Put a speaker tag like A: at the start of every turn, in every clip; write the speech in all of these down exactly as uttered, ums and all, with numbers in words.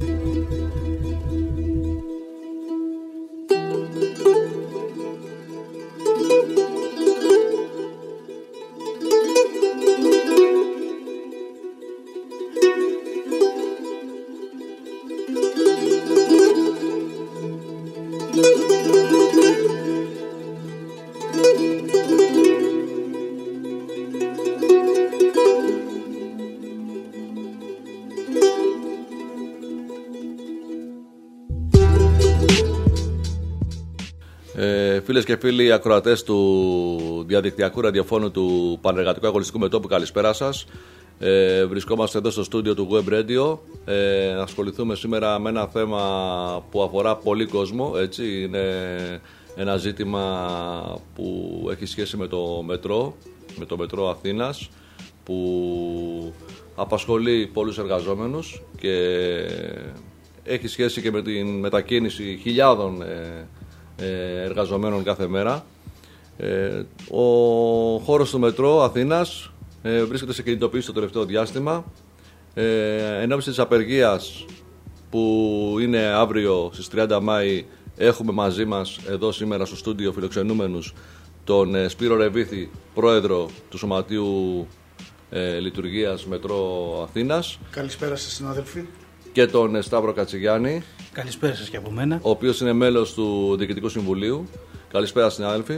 A: Ε, φίλες και φίλοι ακροατές του διαδικτυακού ραδιοφώνου του Πανεργατικού Αγωνιστικού Μετώπου, καλησπέρα σας. Ε, βρισκόμαστε εδώ στο στούντιο του Web Radio. Ε, ασχοληθούμε σήμερα με ένα θέμα που αφορά πολύ κόσμο, έτσι. Είναι ένα ζήτημα που έχει σχέση με το μετρό, με το μετρό Αθήνας, που απασχολεί πολλούς εργαζόμενους και έχει σχέση και με την μετακίνηση χιλιάδων ε, εργαζομένων κάθε μέρα. Ε, ο χώρος του μετρό Αθήνας ε, βρίσκεται σε κινητοποίηση το τελευταίο διάστημα. Ε, εν ώψη της απεργίας που είναι αύριο στις τριάντα Μάη, έχουμε μαζί μας εδώ σήμερα στο στούντιο φιλοξενούμενους τον ε, Σπύρο Ρεβίθη, πρόεδρο του Σωματείου ε, Λειτουργίας Μετρό Αθήνας.
B: Καλησπέρα σας συνάδελφοι.
A: Και τον ε, Σταύρο Κατσιγιάννη.
C: Καλησπέρα σας και από μένα.
A: Ο οποίος είναι μέλος του Διοικητικού Συμβουλίου. Καλησπέρα συνάδελφοι.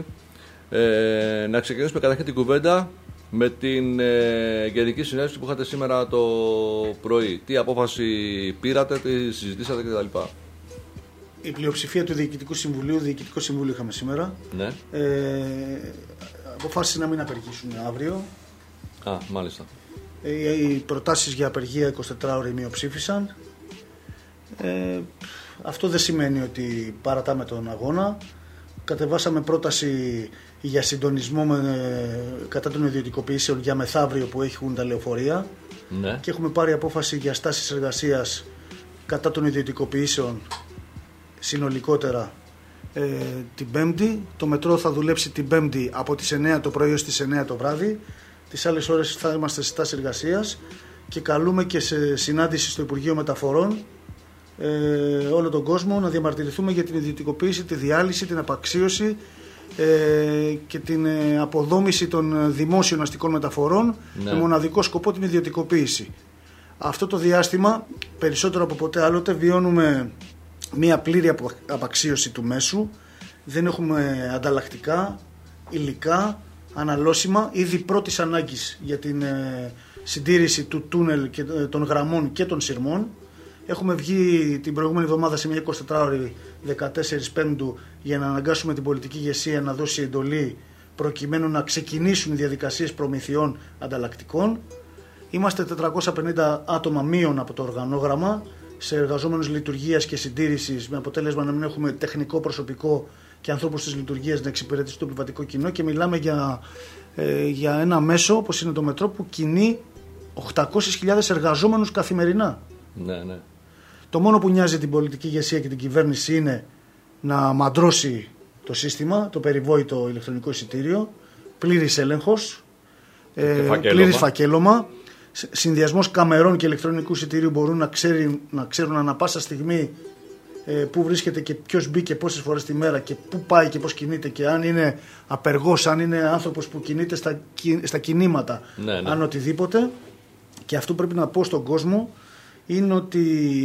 A: Ε, να ξεκινήσουμε καταρχήν την κουβέντα με την ε, Γενική Συνέλευση που είχατε σήμερα το πρωί. Τι απόφαση πήρατε, τι συζητήσατε κτλ.
B: Η πλειοψηφία του Διοικητικού Συμβουλίου, Διοικητικό Συμβούλιο είχαμε σήμερα,
A: ναι.
B: ε, αποφάσισε να μην απεργήσουν αύριο.
A: Α, μάλιστα.
B: Ε, οι προτάσεις για απεργία εικοσιτετράωρη μειοψήφισαν. Ε, αυτό δεν σημαίνει ότι παρατάμε τον αγώνα. Κατεβάσαμε πρόταση για συντονισμό με, κατά των ιδιωτικοποιήσεων για μεθαύριο που έχουν τα λεωφορεία,
A: ναι.
B: Και έχουμε πάρει απόφαση για στάσεις εργασίας κατά των ιδιωτικοποιήσεων συνολικότερα ε, την Πέμπτη. Το μετρό θα δουλέψει την Πέμπτη από τις εννιά το πρωί έως τις εννιά το βράδυ. Τις άλλες ώρες θα είμαστε σε στάση εργασίας και καλούμε και σε συνάντηση στο Υπουργείο Μεταφορών ε, όλο τον κόσμο να διαμαρτυρηθούμε για την ιδιωτικοποίηση, τη διάλυση, την απαξίωση ε, και την ε, αποδόμηση των δημόσιων αστικών μεταφορών, ναι. Με μοναδικό σκοπό την ιδιωτικοποίηση. Αυτό το διάστημα, περισσότερο από ποτέ άλλοτε, βιώνουμε μια πλήρη απαξίωση του μέσου. Δεν έχουμε ανταλλακτικά, υλικά, αναλώσιμα, ήδη πρώτης ανάγκης για την ε, συντήρηση του τούνελ και, ε, των γραμμών και των σειρμών. Έχουμε βγει την προηγούμενη εβδομάδα σε μια εικοσιτετράωρη δεκατέσσερις Πέμπτου για να αναγκάσουμε την πολιτική ηγεσία να δώσει εντολή προκειμένου να ξεκινήσουν οι διαδικασίες προμηθειών ανταλλακτικών. Είμαστε τετρακόσια πενήντα άτομα μείον από το οργανόγραμμα σε εργαζόμενους λειτουργίας και συντήρησης, με αποτέλεσμα να μην έχουμε τεχνικό προσωπικό και ανθρώπους της λειτουργίας να εξυπηρετήσει το επιβατικό κοινό, και μιλάμε για, ε, για ένα μέσο όπως είναι το μετρό που κινεί οκτακόσιες χιλιάδες εργαζόμενους καθημερινά.
A: Ναι, ναι.
B: Το μόνο που νοιάζει την πολιτική ηγεσία και την κυβέρνηση είναι να μαντρώσει το σύστημα, το περιβόητο ηλεκτρονικό εισιτήριο, πλήρης έλεγχος, ε, πλήρης φακέλωμα, συνδυασμός καμερών και ηλεκτρονικού εισιτήριου μπορούν να, ξέρει, να ξέρουν ανα πάσα στιγμή ε, πού βρίσκεται και ποιος μπήκε πόσες φορές τη μέρα και πού πάει και πώς κινείται, και αν είναι απεργός, αν είναι άνθρωπος που κινείται στα, στα κινήματα, ναι, ναι. Αν οτιδήποτε. Και αυτό πρέπει να πω στον κόσμο είναι ότι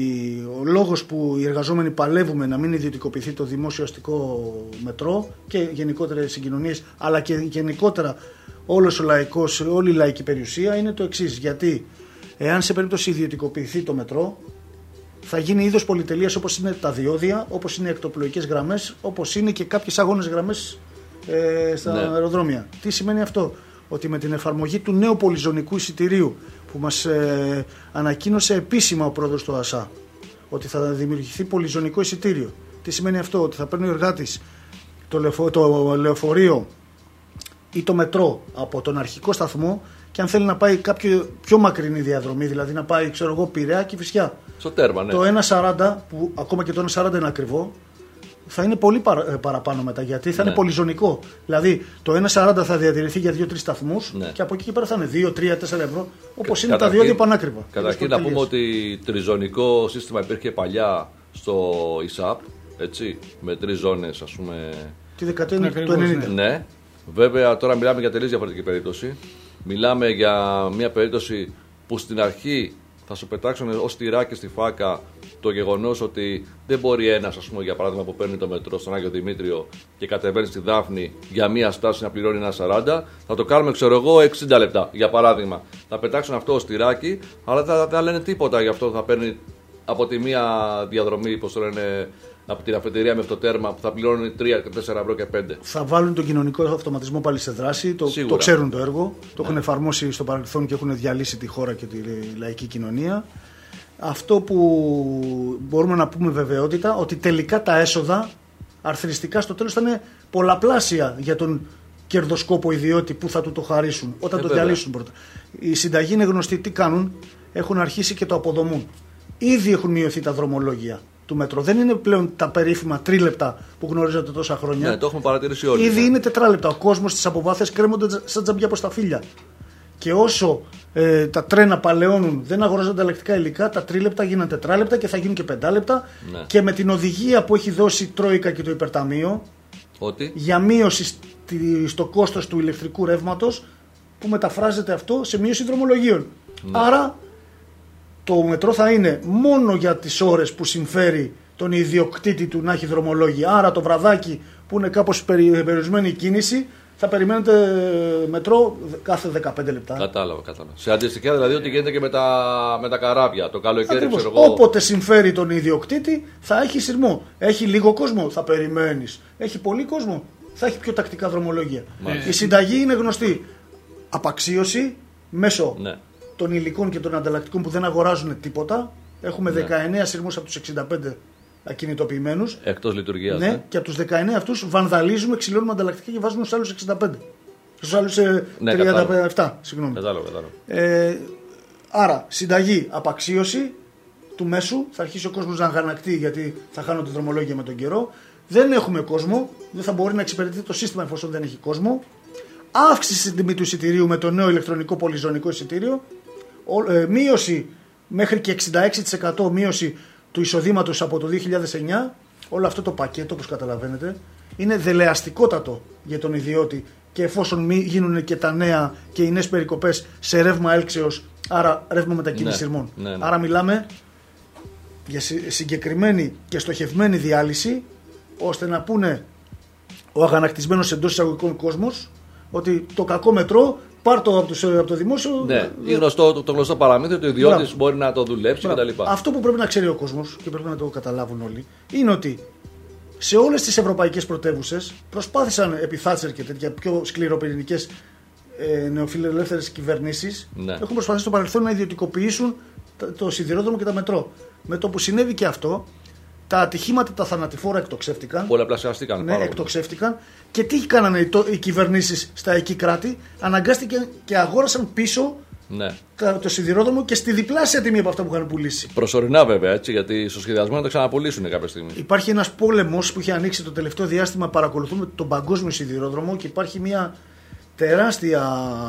B: ο λόγος που οι εργαζόμενοι παλεύουμε να μην ιδιωτικοποιηθεί το δημόσιο αστικό μετρό και γενικότερα οι συγκοινωνίες, αλλά και γενικότερα όλος ο λαϊκός, όλη η λαϊκή περιουσία, είναι το εξής. Γιατί εάν σε περίπτωση ιδιωτικοποιηθεί το μετρό, θα γίνει είδος πολυτελείας, όπως είναι τα διόδια, όπως είναι οι εκτοπλοϊκές γραμμές, όπως είναι και κάποιες αγώνες γραμμές ε, στα ναι. αεροδρόμια. Τι σημαίνει αυτό? Ότι με την εφαρμογή του νέου πολυζωνικού εισιτηρίου που μας ε, ανακοίνωσε επίσημα ο πρόεδρος του ΑΣΑ, ότι θα δημιουργηθεί πολυζωνικό εισιτήριο. Τι σημαίνει αυτό? Ότι θα παίρνει ο εργάτης το, λεωφο, το λεωφορείο ή το μετρό από τον αρχικό σταθμό, και αν θέλει να πάει κάποιο πιο μακρινή διαδρομή, δηλαδή να πάει, ξέρω εγώ, Πειραιά και Κηφισιά,
A: στο τέρμα, ναι.
B: Το ένα σαράντα, που ακόμα και το ένα σαράντα είναι ακριβό, θα είναι πολύ παρα, παραπάνω μετά, γιατί θα
A: ναι.
B: είναι πολυζωνικό. Δηλαδή το ένα σαράντα θα διατηρηθεί για δύο τρεις σταθμούς
A: ναι.
B: και από εκεί και πέρα θα είναι δύο τρία τέσσερα ευρώ, όπως είναι
A: καταρχήν,
B: τα διόδια πανάκριβα.
A: Καταρχήν να πούμε ότι τριζωνικό σύστημα υπήρχε παλιά στο ΙΣΑΠ, έτσι, με τρεις ζώνες, ας πούμε.
B: Τη δεκαετία του ενενήντα.
A: Ναι, βέβαια τώρα μιλάμε για τελείως διαφορετική περίπτωση. Μιλάμε για μια περίπτωση που στην αρχή θα σου πετάξουν ως τυράκι στη φάκα το γεγονός ότι δεν μπορεί ένας, ας πούμε, για παράδειγμα, που παίρνει το μετρό στον Άγιο Δημήτριο και κατεβαίνει στη Δάφνη για μία στάση να πληρώνει ένα σαράντα, θα το κάνουμε, ξέρω εγώ, εξήντα λεπτά, για παράδειγμα. Θα πετάξουν αυτό ως τυράκι, αλλά δεν θα, θα λένε τίποτα γι' αυτό. Θα παίρνει από τη μία διαδρομή, πώς το λένε, από την αφετηρία μέχρι το τέρμα, που θα πληρώνει τρία, τέσσερα ευρώ και πέντε.
B: Θα βάλουν τον κοινωνικό αυτοματισμό πάλι σε δράση. Το, το ξέρουν το έργο. Το ναι. έχουν εφαρμόσει στο παρελθόν και έχουν διαλύσει τη χώρα και τη λαϊκή κοινωνία. Αυτό που μπορούμε να πούμε βεβαιότητα, ότι τελικά τα έσοδα αρθριστικά στο τέλος θα είναι πολλαπλάσια για τον κερδοσκόπο ιδιώτη που θα του το χαρίσουν όταν ε, το βέβαια. διαλύσουν πρώτα. Οι συνταγοί είναι γνωστοί τι κάνουν, έχουν αρχίσει και το αποδομούν. Ήδη έχουν μειωθεί τα δρομολόγια του μέτρο. Δεν είναι πλέον τα περίφημα τρίλεπτα που γνωρίζατε τόσα χρόνια.
A: Ναι, το έχουμε παρατηρήσει όλοι.
B: Ήδη
A: ναι.
B: είναι τετράλεπτα. Ο κόσμος στις αποβάθρες κρέμονται σαν τζαμπιά από στα φύλλα. Και όσο ε, τα τρένα παλαιώνουν, δεν αγοράζονται ανταλλακτικά υλικά, τα τρίλεπτα γίνανε τετράλεπτα και θα γίνουν και πεντάλεπτα. Ναι. Και με την οδηγία που έχει δώσει η Τρόικα και το Υπερταμείο
A: ότι?
B: για μείωση στη, στο κόστος του ηλεκτρικού ρεύματος, που μεταφράζεται αυτό σε μείωση δρομολογίων. Ναι. Άρα το μετρό θα είναι μόνο για τις ώρες που συμφέρει τον ιδιοκτήτη του να έχει δρομολόγια. Άρα το βραδάκι που είναι κάπως περιορισμένη η κίνηση, θα περιμένετε μετρό κάθε δεκαπέντε λεπτά.
A: Κατάλαβα, κατάλαβα. Σε αντιστοιχεία δηλαδή ότι γίνεται και με τα, με τα καράβια. Το καλοκαίρι, ξέρω εγώ.
B: Όποτε συμφέρει τον ιδιοκτήτη θα έχει σειρμό. Έχει λίγο κόσμο, θα περιμένεις. Έχει πολύ κόσμο, θα έχει πιο τακτικά δρομολόγια. Μάλιστα. Η συνταγή είναι γνωστή. Απαξίωση μέσω ναι. των υλικών και των ανταλλακτικών που δεν αγοράζουν τίποτα. Έχουμε ναι. δεκαεννέα σειρμούς από τους εξήντα πέντε ακινητοποιημένους.
A: Εκτός λειτουργίας.
B: Ναι,
A: ναι.
B: και από τους δεκαεννέα αυτούς βανδαλίζουμε, ξυλώνουμε ανταλλακτικά και βάζουμε στους άλλους εξήντα πέντε. Στους άλλους ε, ναι, τριάντα επτά. Συγγνώμη.
A: Κατάλαβα, κατάλαβα.
B: Ε, άρα, συνταγή, απαξίωση του μέσου. Θα αρχίσει ο κόσμος να αγανακτεί γιατί θα χάνονται δρομολόγια με τον καιρό. Δεν έχουμε κόσμο. Δεν θα μπορεί να εξυπηρετεί το σύστημα εφόσον δεν έχει κόσμο. Αύξηση στην τιμή του εισιτηρίου με το νέο ηλεκτρονικό πολυζωνικό εισιτήριο. Ε, μείωση μέχρι και εξήντα έξι τοις εκατό μείωση του εισοδήματος από το δύο χιλιάδες εννιά. Όλο αυτό το πακέτο, όπως καταλαβαίνετε, είναι δελεαστικότατο για τον ιδιώτη, και εφόσον μη γίνουν και τα νέα και οι νέες περικοπές σε ρεύμα έλξεως, άρα ρεύμα μετακίνησης σειρμών.
A: Ναι, ναι, ναι.
B: Άρα μιλάμε για συγκεκριμένη και στοχευμένη διάλυση, ώστε να πούνε ο αγανακτισμένος εντός εισαγωγικών κόσμος ότι το κακό μετρό πάρ' το από το, από το δημόσιο.
A: Ναι, είναι γνωστό, το, το γνωστό παραμύθι ότι ο ιδιώτης μπορεί να το δουλέψει κτλ.
B: Αυτό που πρέπει να ξέρει ο κόσμος και πρέπει να το καταλάβουν όλοι είναι ότι σε όλες τις ευρωπαϊκές πρωτεύουσες προσπάθησαν επί Θάτσερ και τέτοια πιο σκληροπυρηνικές ε, νεοφιλελεύθερες κυβερνήσεις, ναι. έχουν προσπαθήσει στο παρελθόν να ιδιωτικοποιήσουν το, το σιδηρόδρομο και τα μετρό. Με το που συνέβη και αυτό, τα ατυχήματα, τα θανατηφόρα εκτοξεύτηκαν.
A: Πολλαπλασιαστήκαν.
B: Ναι, εκτοξεύτηκαν. Και τι κάνανε οι, οι κυβερνήσεις στα εκεί κράτη? Αναγκάστηκαν και αγόρασαν πίσω
A: ναι.
B: το, το σιδηρόδρομο και στη διπλάσια τιμή από αυτά που είχαν πουλήσει.
A: Προσωρινά βέβαια, έτσι, γιατί στο σχεδιασμό να το ξαναπουλήσουν κάποια στιγμή.
B: Υπάρχει ένας πόλεμος που έχει ανοίξει το τελευταίο διάστημα. Παρακολουθούμε τον παγκόσμιο σιδηρόδρομο και υπάρχει μια τεράστια.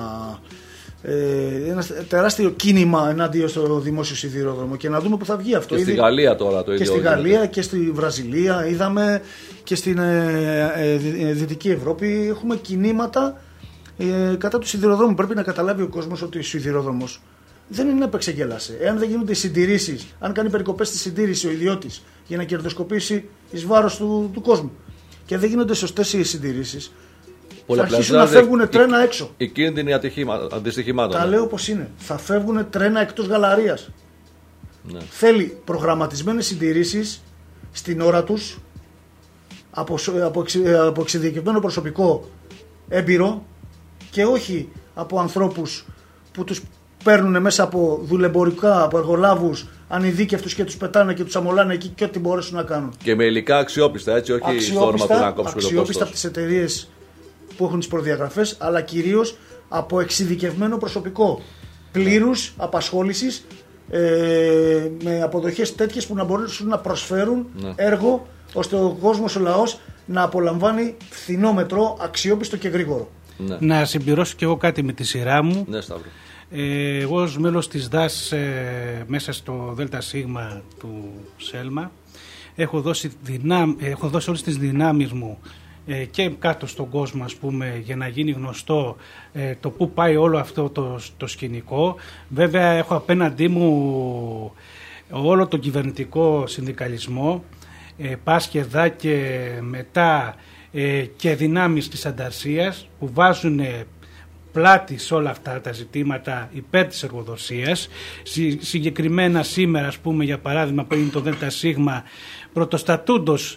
B: Ε, ένα τεράστιο κίνημα ενάντια στο δημόσιο σιδηρόδρομο, και να δούμε που θα βγει αυτό.
A: Και στη Γαλλία τώρα το ίδιο.
B: Και στη Γαλλία και στη Βραζιλία είδαμε, και στην ε, ε, ε, Δυτική Ευρώπη έχουμε κινήματα ε, κατά του σιδηροδρόμου. Πρέπει να καταλάβει ο κόσμος ότι ο σιδηρόδρομος δεν είναι να επεξεγελάσει. Εάν δεν γίνονται οι συντηρήσεις, αν κάνει περικοπές στη συντήρηση ο ιδιώτης για να κερδοσκοπήσει εις βάρος του, του κόσμου, και δεν γίνονται σωστές οι συντηρήσεις, θα αρχίσουν να φεύγουν τρένα έξω.
A: Οι κίνδυνοι αντιστοιχημάτων.
B: Τα λέω όπως είναι. Θα φεύγουν τρένα εκτός γαλαρίας. Ναι. Θέλει προγραμματισμένες συντηρήσεις στην ώρα τους από, από, από εξειδικευμένο προσωπικό έμπειρο, και όχι από ανθρώπους που τους παίρνουν μέσα από δουλεμπορικά, από εργολάβους ανειδίκευτους και τους πετάνε και τους αμολάνε εκεί και ό,τι μπορέσουν να κάνουν.
A: Και με υλικά αξιόπιστα, έτσι, όχι στο όνομα του να κόψουν το κόστος.
B: Αξιόπιστα από τις εταιρείες που έχουν τις προδιαγραφές, αλλά κυρίως από εξειδικευμένο προσωπικό πλήρους απασχόλησης, ε, με αποδοχές τέτοιες που να μπορούν να προσφέρουν ναι. έργο ώστε ο κόσμος, ο λαός, να απολαμβάνει φθηνό μετρό, αξιόπιστο και γρήγορο.
C: Ναι. Να συμπληρώσω και εγώ κάτι με τη σειρά μου.
A: Ναι, Σταύρο.
C: Ε, εγώ ως μέλος της ΔΑΣ ε, μέσα στο ΔΣ του ΣΕΛΜΑ έχω δώσει, δυνάμ, έχω δώσει όλες τις δυνάμεις μου ε, και κάτω στον κόσμο, ας πούμε, για να γίνει γνωστό ε, το που πάει όλο αυτό το, το σκηνικό. Βέβαια έχω απέναντί μου όλο τον κυβερνητικό συνδικαλισμό, ε, Πάσκεδα και μετά ε, και δυνάμεις της Ανταρσίας που βάζουν πλάτη σε όλα αυτά τα ζητήματα υπέρ της εργοδοσίας. Συ, συγκεκριμένα σήμερα, ας πούμε, για παράδειγμα, που είναι το ΔΣ, πρωτοστατούντος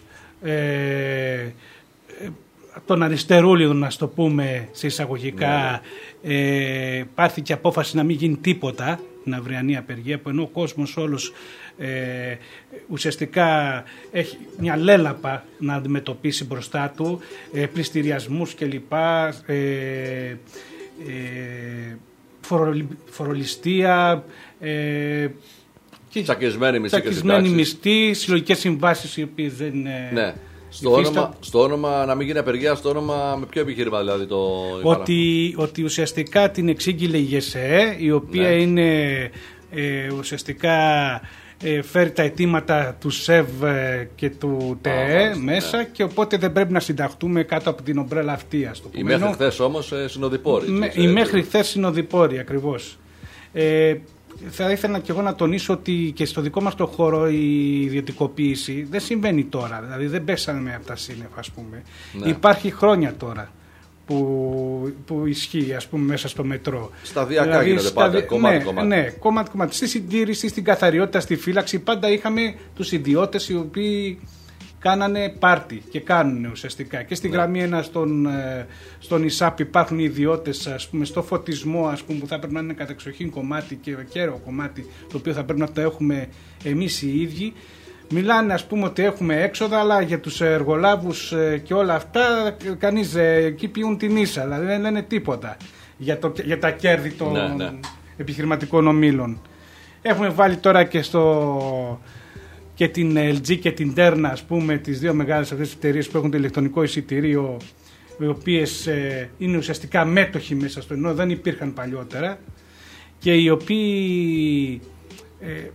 C: ε, των αριστερούλιδων, να το πούμε σε εισαγωγικά, ναι. ε, πάρθηκε απόφαση να μην γίνει τίποτα την αυριανή απεργία, που ενώ ο κόσμος όλος ε, ουσιαστικά έχει μια λέλαπα να αντιμετωπίσει μπροστά του, ε, πληστηριασμούς κλπ, ε, Ε, φορολιστία, ε,
A: τσακισμένη μισθή,
C: τσακισμένη μισθή, συλλογικές συμβάσεις οι οποίες δεν είναι.
A: Ναι. Στο όνομα, στο όνομα να μην γίνει απεργία, στο όνομα με ποιο επιχείρημα δηλαδή το.
C: Ότι, ότι ουσιαστικά την εξήγηλε η ΓΕΣΕΕ, η οποία ναι. είναι ε, ουσιαστικά ε, φέρει τα αιτήματα του ΣΕΒ και του ΤΕΕ ah, μέσα, ναι. και οπότε δεν πρέπει να συνταχτούμε κάτω από την ομπρέλα αυτή, ας το πούμε.
A: Οι μέχρι χθες όμως ε, συνοδοιπόροι.
C: Με, οι μέχρι χθες συνοδοιπόροι, ακριβώς. Ε, θα ήθελα και εγώ να τονίσω ότι και στο δικό μας το χώρο η ιδιωτικοποίηση δεν συμβαίνει τώρα. Δηλαδή δεν πέσαμε από τα σύννεφα, ας πούμε. Ναι. Υπάρχει χρόνια τώρα που, που ισχύει, ας πούμε, μέσα στο μετρό.
A: Σταδιακά
C: δηλαδή,
A: γίνονται
C: σταδι...
A: πάντα, κομμάτι,
C: ναι,
A: κομμάτι.
C: Ναι, κομμάτι, κομμάτι. Στη συντήρηση, στην καθαριότητα, στη φύλαξη, πάντα είχαμε τους ιδιώτες οι οποίοι κάνανε πάρτι και κάνουν ουσιαστικά. Και στη ναι. γραμμή ένα στον, στον ΙΣΑΠ υπάρχουν οι ιδιώτες, ας πούμε, στο φωτισμό, ας πούμε, που θα πρέπει να είναι κατεξοχήν κομμάτι και κέρο κομμάτι, το οποίο θα πρέπει να το έχουμε εμείς οι ίδιοι. Μιλάνε, ας πούμε, ότι έχουμε έξοδα, αλλά για τους εργολάβους και όλα αυτά κανείς εκεί πιούν την ίσα, δηλαδή δεν λένε τίποτα για, το, για τα κέρδη των ναι, ναι. επιχειρηματικών ομίλων. Έχουμε βάλει τώρα και στο... και την ελ τζι και την Τέρνα, ας πούμε, τις δύο μεγάλες αυτές εταιρείες που έχουν το ηλεκτρονικό εισιτήριο, οι οποίες ε, είναι ουσιαστικά μέτοχοι μέσα στο, ενώ δεν υπήρχαν παλιότερα, και οι οποίοι ε,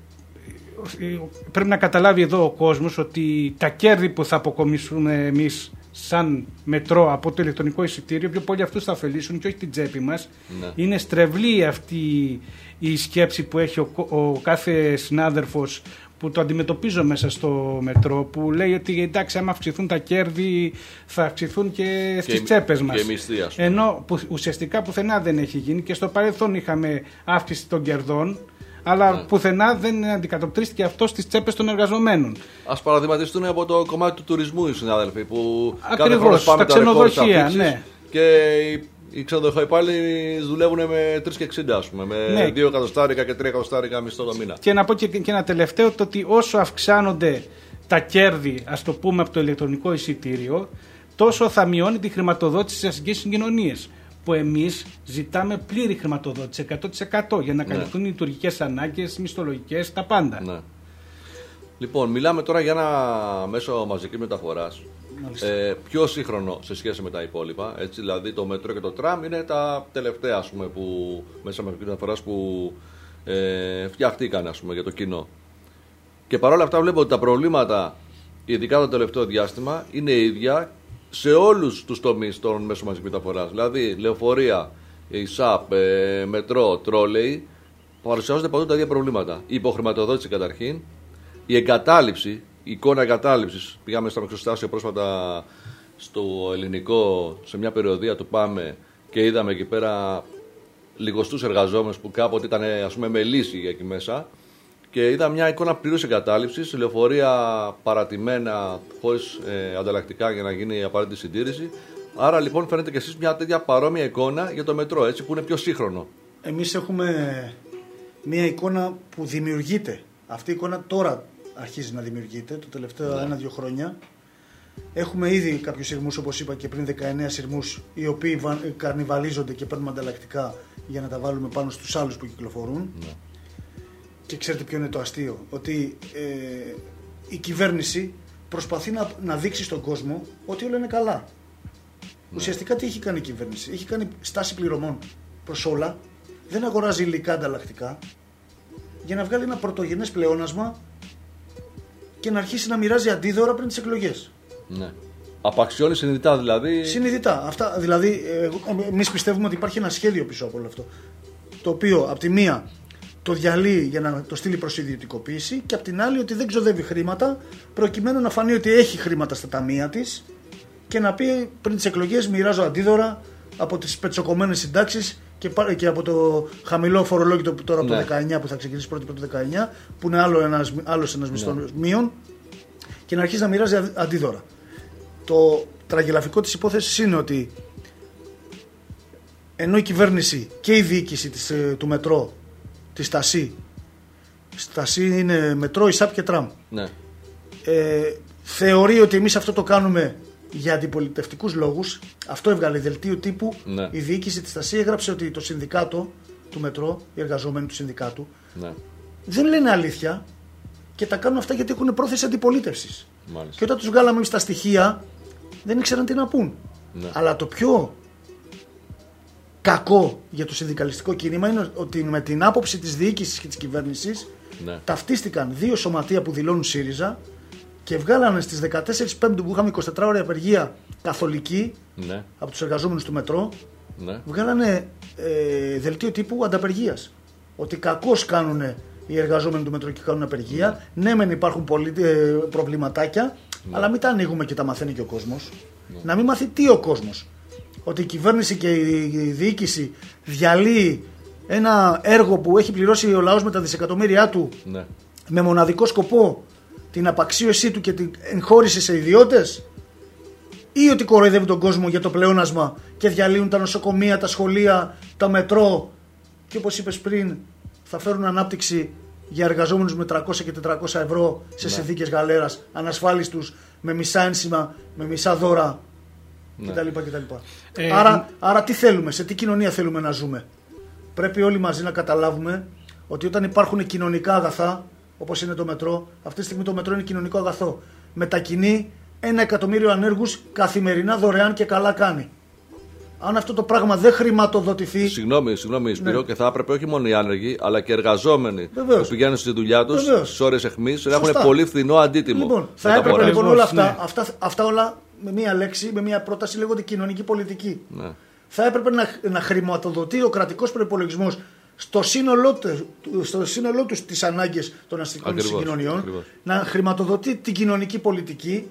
C: πρέπει να καταλάβει εδώ ο κόσμος ότι τα κέρδη που θα αποκομίσουμε εμείς σαν μετρό από το ηλεκτρονικό εισιτήριο, πιο πολύ αυτούς θα ωφελήσουν και όχι την τσέπη μας. Ναι. Είναι στρεβλή αυτή η σκέψη που έχει ο, ο κάθε συνάδελφος που το αντιμετωπίζω μέσα στο μετρό, που λέει ότι εντάξει, άμα αυξηθούν τα κέρδη θα αυξηθούν και στις και, τσέπες μας.
A: Μισθή,
C: ενώ που, ουσιαστικά πουθενά δεν έχει γίνει, και στο παρελθόν είχαμε αύξηση των κερδών, αλλά ναι. πουθενά δεν αντικατοπτρίστηκε αυτό στις τσέπες των εργαζομένων.
A: Ας παραδειγματιστούν από το κομμάτι του τουρισμού οι συνάδελφοι, που
C: ακριβώς, τα ξενοδοχεία, ναι.
A: Και οι ξενοδοχοϊπάλληλοι δουλεύουν με τρία και εξήντα, ας πούμε, με ναι. δύο εκατοστάρικα και τρία εκατοστάρικα μισθό το μήνα.
C: Και να πω και, και ένα τελευταίο, το ότι όσο αυξάνονται τα κέρδη, ας το πούμε, από το ηλεκτρονικό εισιτήριο, τόσο θα μειώνει τη χρηματοδότηση στις αστικές συγκοινωνίες, που εμείς ζητάμε πλήρη χρηματοδότηση εκατό τοις εκατό για να καλυφθούν ναι. οι λειτουργικές ανάγκες, μισθολογικές, τα πάντα.
A: Ναι. Λοιπόν, μιλάμε τώρα για ένα μέσο μαζικής μεταφοράς ε, πιο σύγχρονο σε σχέση με τα υπόλοιπα. Έτσι, δηλαδή το μετρό και το τραμ είναι τα τελευταία, ας πούμε, που, μέσα μαζικής μεταφοράς που ε, φτιαχτήκαν, ας πούμε, για το κοινό. Και παρόλα αυτά βλέπω ότι τα προβλήματα, ειδικά το τελευταίο διάστημα, είναι ίδια σε όλους τους τομείς των μέσων μαζικής μεταφοράς. Δηλαδή λεωφορεία, ΙΣΑΠ, ε, μετρό, τρόλεϊ, παρουσιάζονται παντού τα ίδια προβλήματα. Η υποχρηματοδότηση καταρχήν, η εγκατάλειψη, η εικόνα εγκατάλειψης. Πήγαμε στο Μεξοστάσιο πρόσφατα στο ελληνικό, σε μια περιοδία του Πάμε, και είδαμε εκεί πέρα λιγοστούς εργαζόμενους που κάποτε ήταν, ας πούμε, με λύση εκεί μέσα. Και είδα μια εικόνα πλήρους εγκατάλειψης, λεωφορεία παρατημένα, χωρίς ε, ανταλλακτικά για να γίνει η απαραίτητη συντήρηση. Άρα λοιπόν φαίνεται και εσείς μια τέτοια παρόμοια εικόνα για το μετρό, έτσι, που είναι πιο σύγχρονο.
B: Εμείς έχουμε μια εικόνα που δημιουργείται. Αυτή η εικόνα τώρα αρχίζει να δημιουργείται, το τελευταίο ναι. ένα-δύο χρόνια. Έχουμε ήδη κάποιους σειρμούς, όπως είπα και πριν, δεκαεννέα σειρμούς, οι οποίοι καρνιβαλίζονται και παίρνουμε ανταλλακτικά για να τα βάλουμε πάνω στους άλλους που κυκλοφορούν. Ναι. Και ξέρετε ποιο είναι το αστείο? Ότι ε, η κυβέρνηση προσπαθεί να, να δείξει στον κόσμο ότι όλα είναι καλά. Ναι. Ουσιαστικά τι έχει κάνει η κυβέρνηση? Έχει κάνει στάση πληρωμών προς όλα, δεν αγοράζει υλικά ανταλλακτικά για να βγάλει ένα πρωτογενές πλεόνασμα και να αρχίσει να μοιράζει αντίδωρα πριν τις εκλογές.
A: Ναι. Απαξιώνει συνειδητά δηλαδή.
B: Συνειδητά. Αυτά, δηλαδή, εμείς πιστεύουμε ότι υπάρχει ένα σχέδιο πίσω από όλο αυτό. Το οποίο από τη μία το διαλύει για να το στείλει προς ιδιωτικοποίηση και από την άλλη ότι δεν ξοδεύει χρήματα προκειμένου να φανεί ότι έχει χρήματα στα ταμεία της και να πει πριν τις εκλογές μοιράζω αντίδωρα από τις πετσοκομμένες συντάξεις και, και από το χαμηλό φορολόγητο που τώρα από ναι. το δεκαεννιά που θα ξεκινήσει πρώτη πρώτη δεκαεννιά που είναι άλλο ένας, άλλος ένας μισθός ναι. μείον και να αρχίσει να μοιράζει αντίδωρα. Το τραγελαφικό της υπόθεσης είναι ότι ενώ η κυβέρνηση και η διοίκηση της, του μετρό, της Στασί, Στασί είναι μετρό, ΙΣΑΠ και τραμ, ναι. ε, θεωρεί ότι εμείς αυτό το κάνουμε για αντιπολιτευτικούς λόγους. Αυτό έβγαλε δελτίο τύπου. Ναι. Η διοίκηση της Στασί έγραψε ότι το συνδικάτο του μετρό, οι εργαζόμενοι του συνδικάτου, ναι. δεν λένε αλήθεια και τα κάνουν αυτά γιατί έχουν πρόθεση αντιπολίτευσης. Μάλιστα. Και όταν τους βγάλαμε εμείς τα στοιχεία, δεν ήξεραν τι να πούν. Ναι. Αλλά το πιο κακό για το συνδικαλιστικό κίνημα είναι ότι με την άποψη της διοίκησης και της κυβέρνησης ναι. ταυτίστηκαν δύο σωματεία που δηλώνουν ΣΥΡΙΖΑ και βγάλανε στις δεκατέσσερις Πέμπτου που είχαμε εικοσιτετράωρη απεργία καθολική ναι. από τους εργαζόμενους του μετρό, ναι. βγάλανε ε, δελτίο τύπου ανταπεργίας. Ότι κακώς κάνουν οι εργαζόμενοι του μετρό και κάνουν απεργία. Ναι, ναι μεν υπάρχουν πολλοί, ε, προβληματάκια, ναι. αλλά μην τα ανοίγουμε και τα μαθαίνει και ο κόσμος. Ναι. Να μην μάθει τι ο κόσμος. Ότι η κυβέρνηση και η διοίκηση διαλύει ένα έργο που έχει πληρώσει ο λαός με τα δισεκατομμύρια του ναι. με μοναδικό σκοπό την απαξίωσή του και την εγχώρηση σε ιδιώτες, ή ότι κοροϊδεύει τον κόσμο για το πλεόνασμα και διαλύουν τα νοσοκομεία, τα σχολεία, τα μετρό και όπως είπες πριν θα φέρουν ανάπτυξη για εργαζόμενους με τριακόσια και τετρακόσια ευρώ σε ναι. συνθήκες γαλέρας, ανασφάλιστους, με μισά ένσημα, με μισά δώρα ναι. κτλ. κτλ. Ε, άρα, άρα τι θέλουμε, σε τι κοινωνία θέλουμε να ζούμε? Πρέπει όλοι μαζί να καταλάβουμε ότι όταν υπάρχουν κοινωνικά αγαθά, όπως είναι το μετρό, αυτή τη στιγμή το μετρό είναι κοινωνικό αγαθό. Μετακινεί ένα εκατομμύριο ανέργους καθημερινά δωρεάν και καλά κάνει. Αν αυτό το πράγμα δεν χρηματοδοτηθεί.
A: Συγγνώμη, συγγνώμη Σπύρο, ναι. και θα έπρεπε όχι μόνο οι άνεργοι, αλλά και οι εργαζόμενοι Βεβαίως. που πηγαίνουν στη δουλειά τους στις ώρες αιχμής να έχουν πολύ φθηνό αντίτιμο.
B: Λοιπόν, θα έπρεπε λοιπόν όλα αυτά, ναι. αυτά, αυτά όλα με μία λέξη, με μία πρόταση λέγονται κοινωνική πολιτική. Ναι. Θα έπρεπε να, να χρηματοδοτεί ο κρατικός προϋπολογισμός στο σύνολό του, στο σύνολό του τις ανάγκες των αστικών συγκοινωνιών, ακριβώς. να χρηματοδοτεί την κοινωνική πολιτική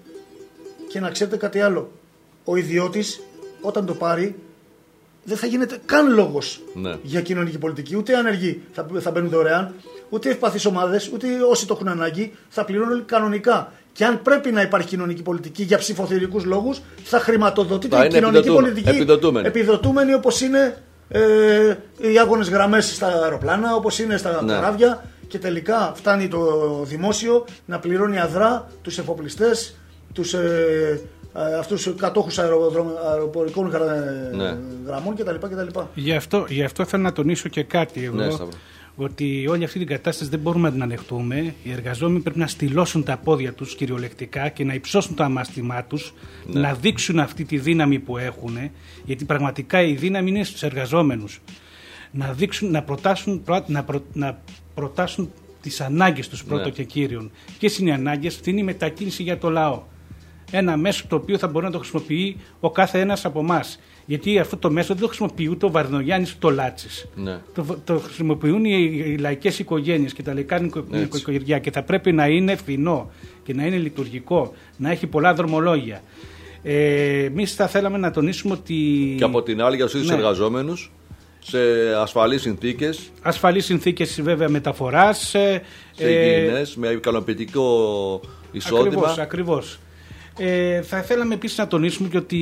B: και να ξέρετε κάτι άλλο. Ο ιδιώτης όταν το πάρει δεν θα γίνεται καν λόγος ναι. για κοινωνική πολιτική. Ούτε άνεργοι θα, θα μπαίνουν δωρεάν, ούτε ευπαθείς ομάδες, ούτε όσοι το έχουν ανάγκη θα πληρώνουν κανονικά. Και αν πρέπει να υπάρχει κοινωνική πολιτική για ψηφοθυρικούς λόγους, θα χρηματοδοτεί την κοινωνική πολιτική
A: επιδοτούμενη,
B: επιδοτούμενη όπως είναι ε, οι άγονες γραμμές στα αεροπλάνα, όπως είναι στα ναι. καράβια. Και τελικά φτάνει το δημόσιο να πληρώνει αδρά τους εφοπλιστές, τους ε, αυτούς τους κατόχους αεροπορικών ναι. γραμμών κτλ. κτλ.
C: Γι' αυτό, γι' αυτό θέλω να τονίσω και κάτι εδώ, ναι, ότι όλη αυτή την κατάσταση δεν μπορούμε να την ανεχτούμε. Οι εργαζόμενοι πρέπει να στυλώσουν τα πόδια τους κυριολεκτικά και να υψώσουν το αμάστημά τους, ναι. να δείξουν αυτή τη δύναμη που έχουν, γιατί πραγματικά η δύναμη είναι στους εργαζόμενους. Να, δείξουν, να, προτάσουν, να, προ, να προτάσουν τις ανάγκες τους πρώτο ναι. και κύριον. Ποιες είναι οι ανάγκες? Αυτή είναι η μετακίνηση για το λαό. Ένα μέσο το οποίο θα μπορεί να το χρησιμοποιεί ο κάθε ένας από εμάς. Γιατί αυτό το μέσο δεν το χρησιμοποιεί ούτε ο Βαρδινογιάννης ούτε ο Λάτσης. Ναι. Το, το χρησιμοποιούν οι, οι λαϊκές οικογένειες και τα λαϊκά νοικοκυριά και θα πρέπει να είναι φθηνό και να είναι λειτουργικό, να έχει πολλά δρομολόγια. Ε, εμείς θα θέλαμε να τονίσουμε ότι.
A: Και από την άλλη για τους ίδιους ναι. εργαζόμενους σε ασφαλείς συνθήκες.
C: Ασφαλείς συνθήκες βέβαια μεταφοράς.
A: Σε υγιεινές, ε, με ικανοποιητικό εισόδημα.
C: Ακριβώς, ακριβώς. Ε, θα θέλαμε επίσης να τονίσουμε και ότι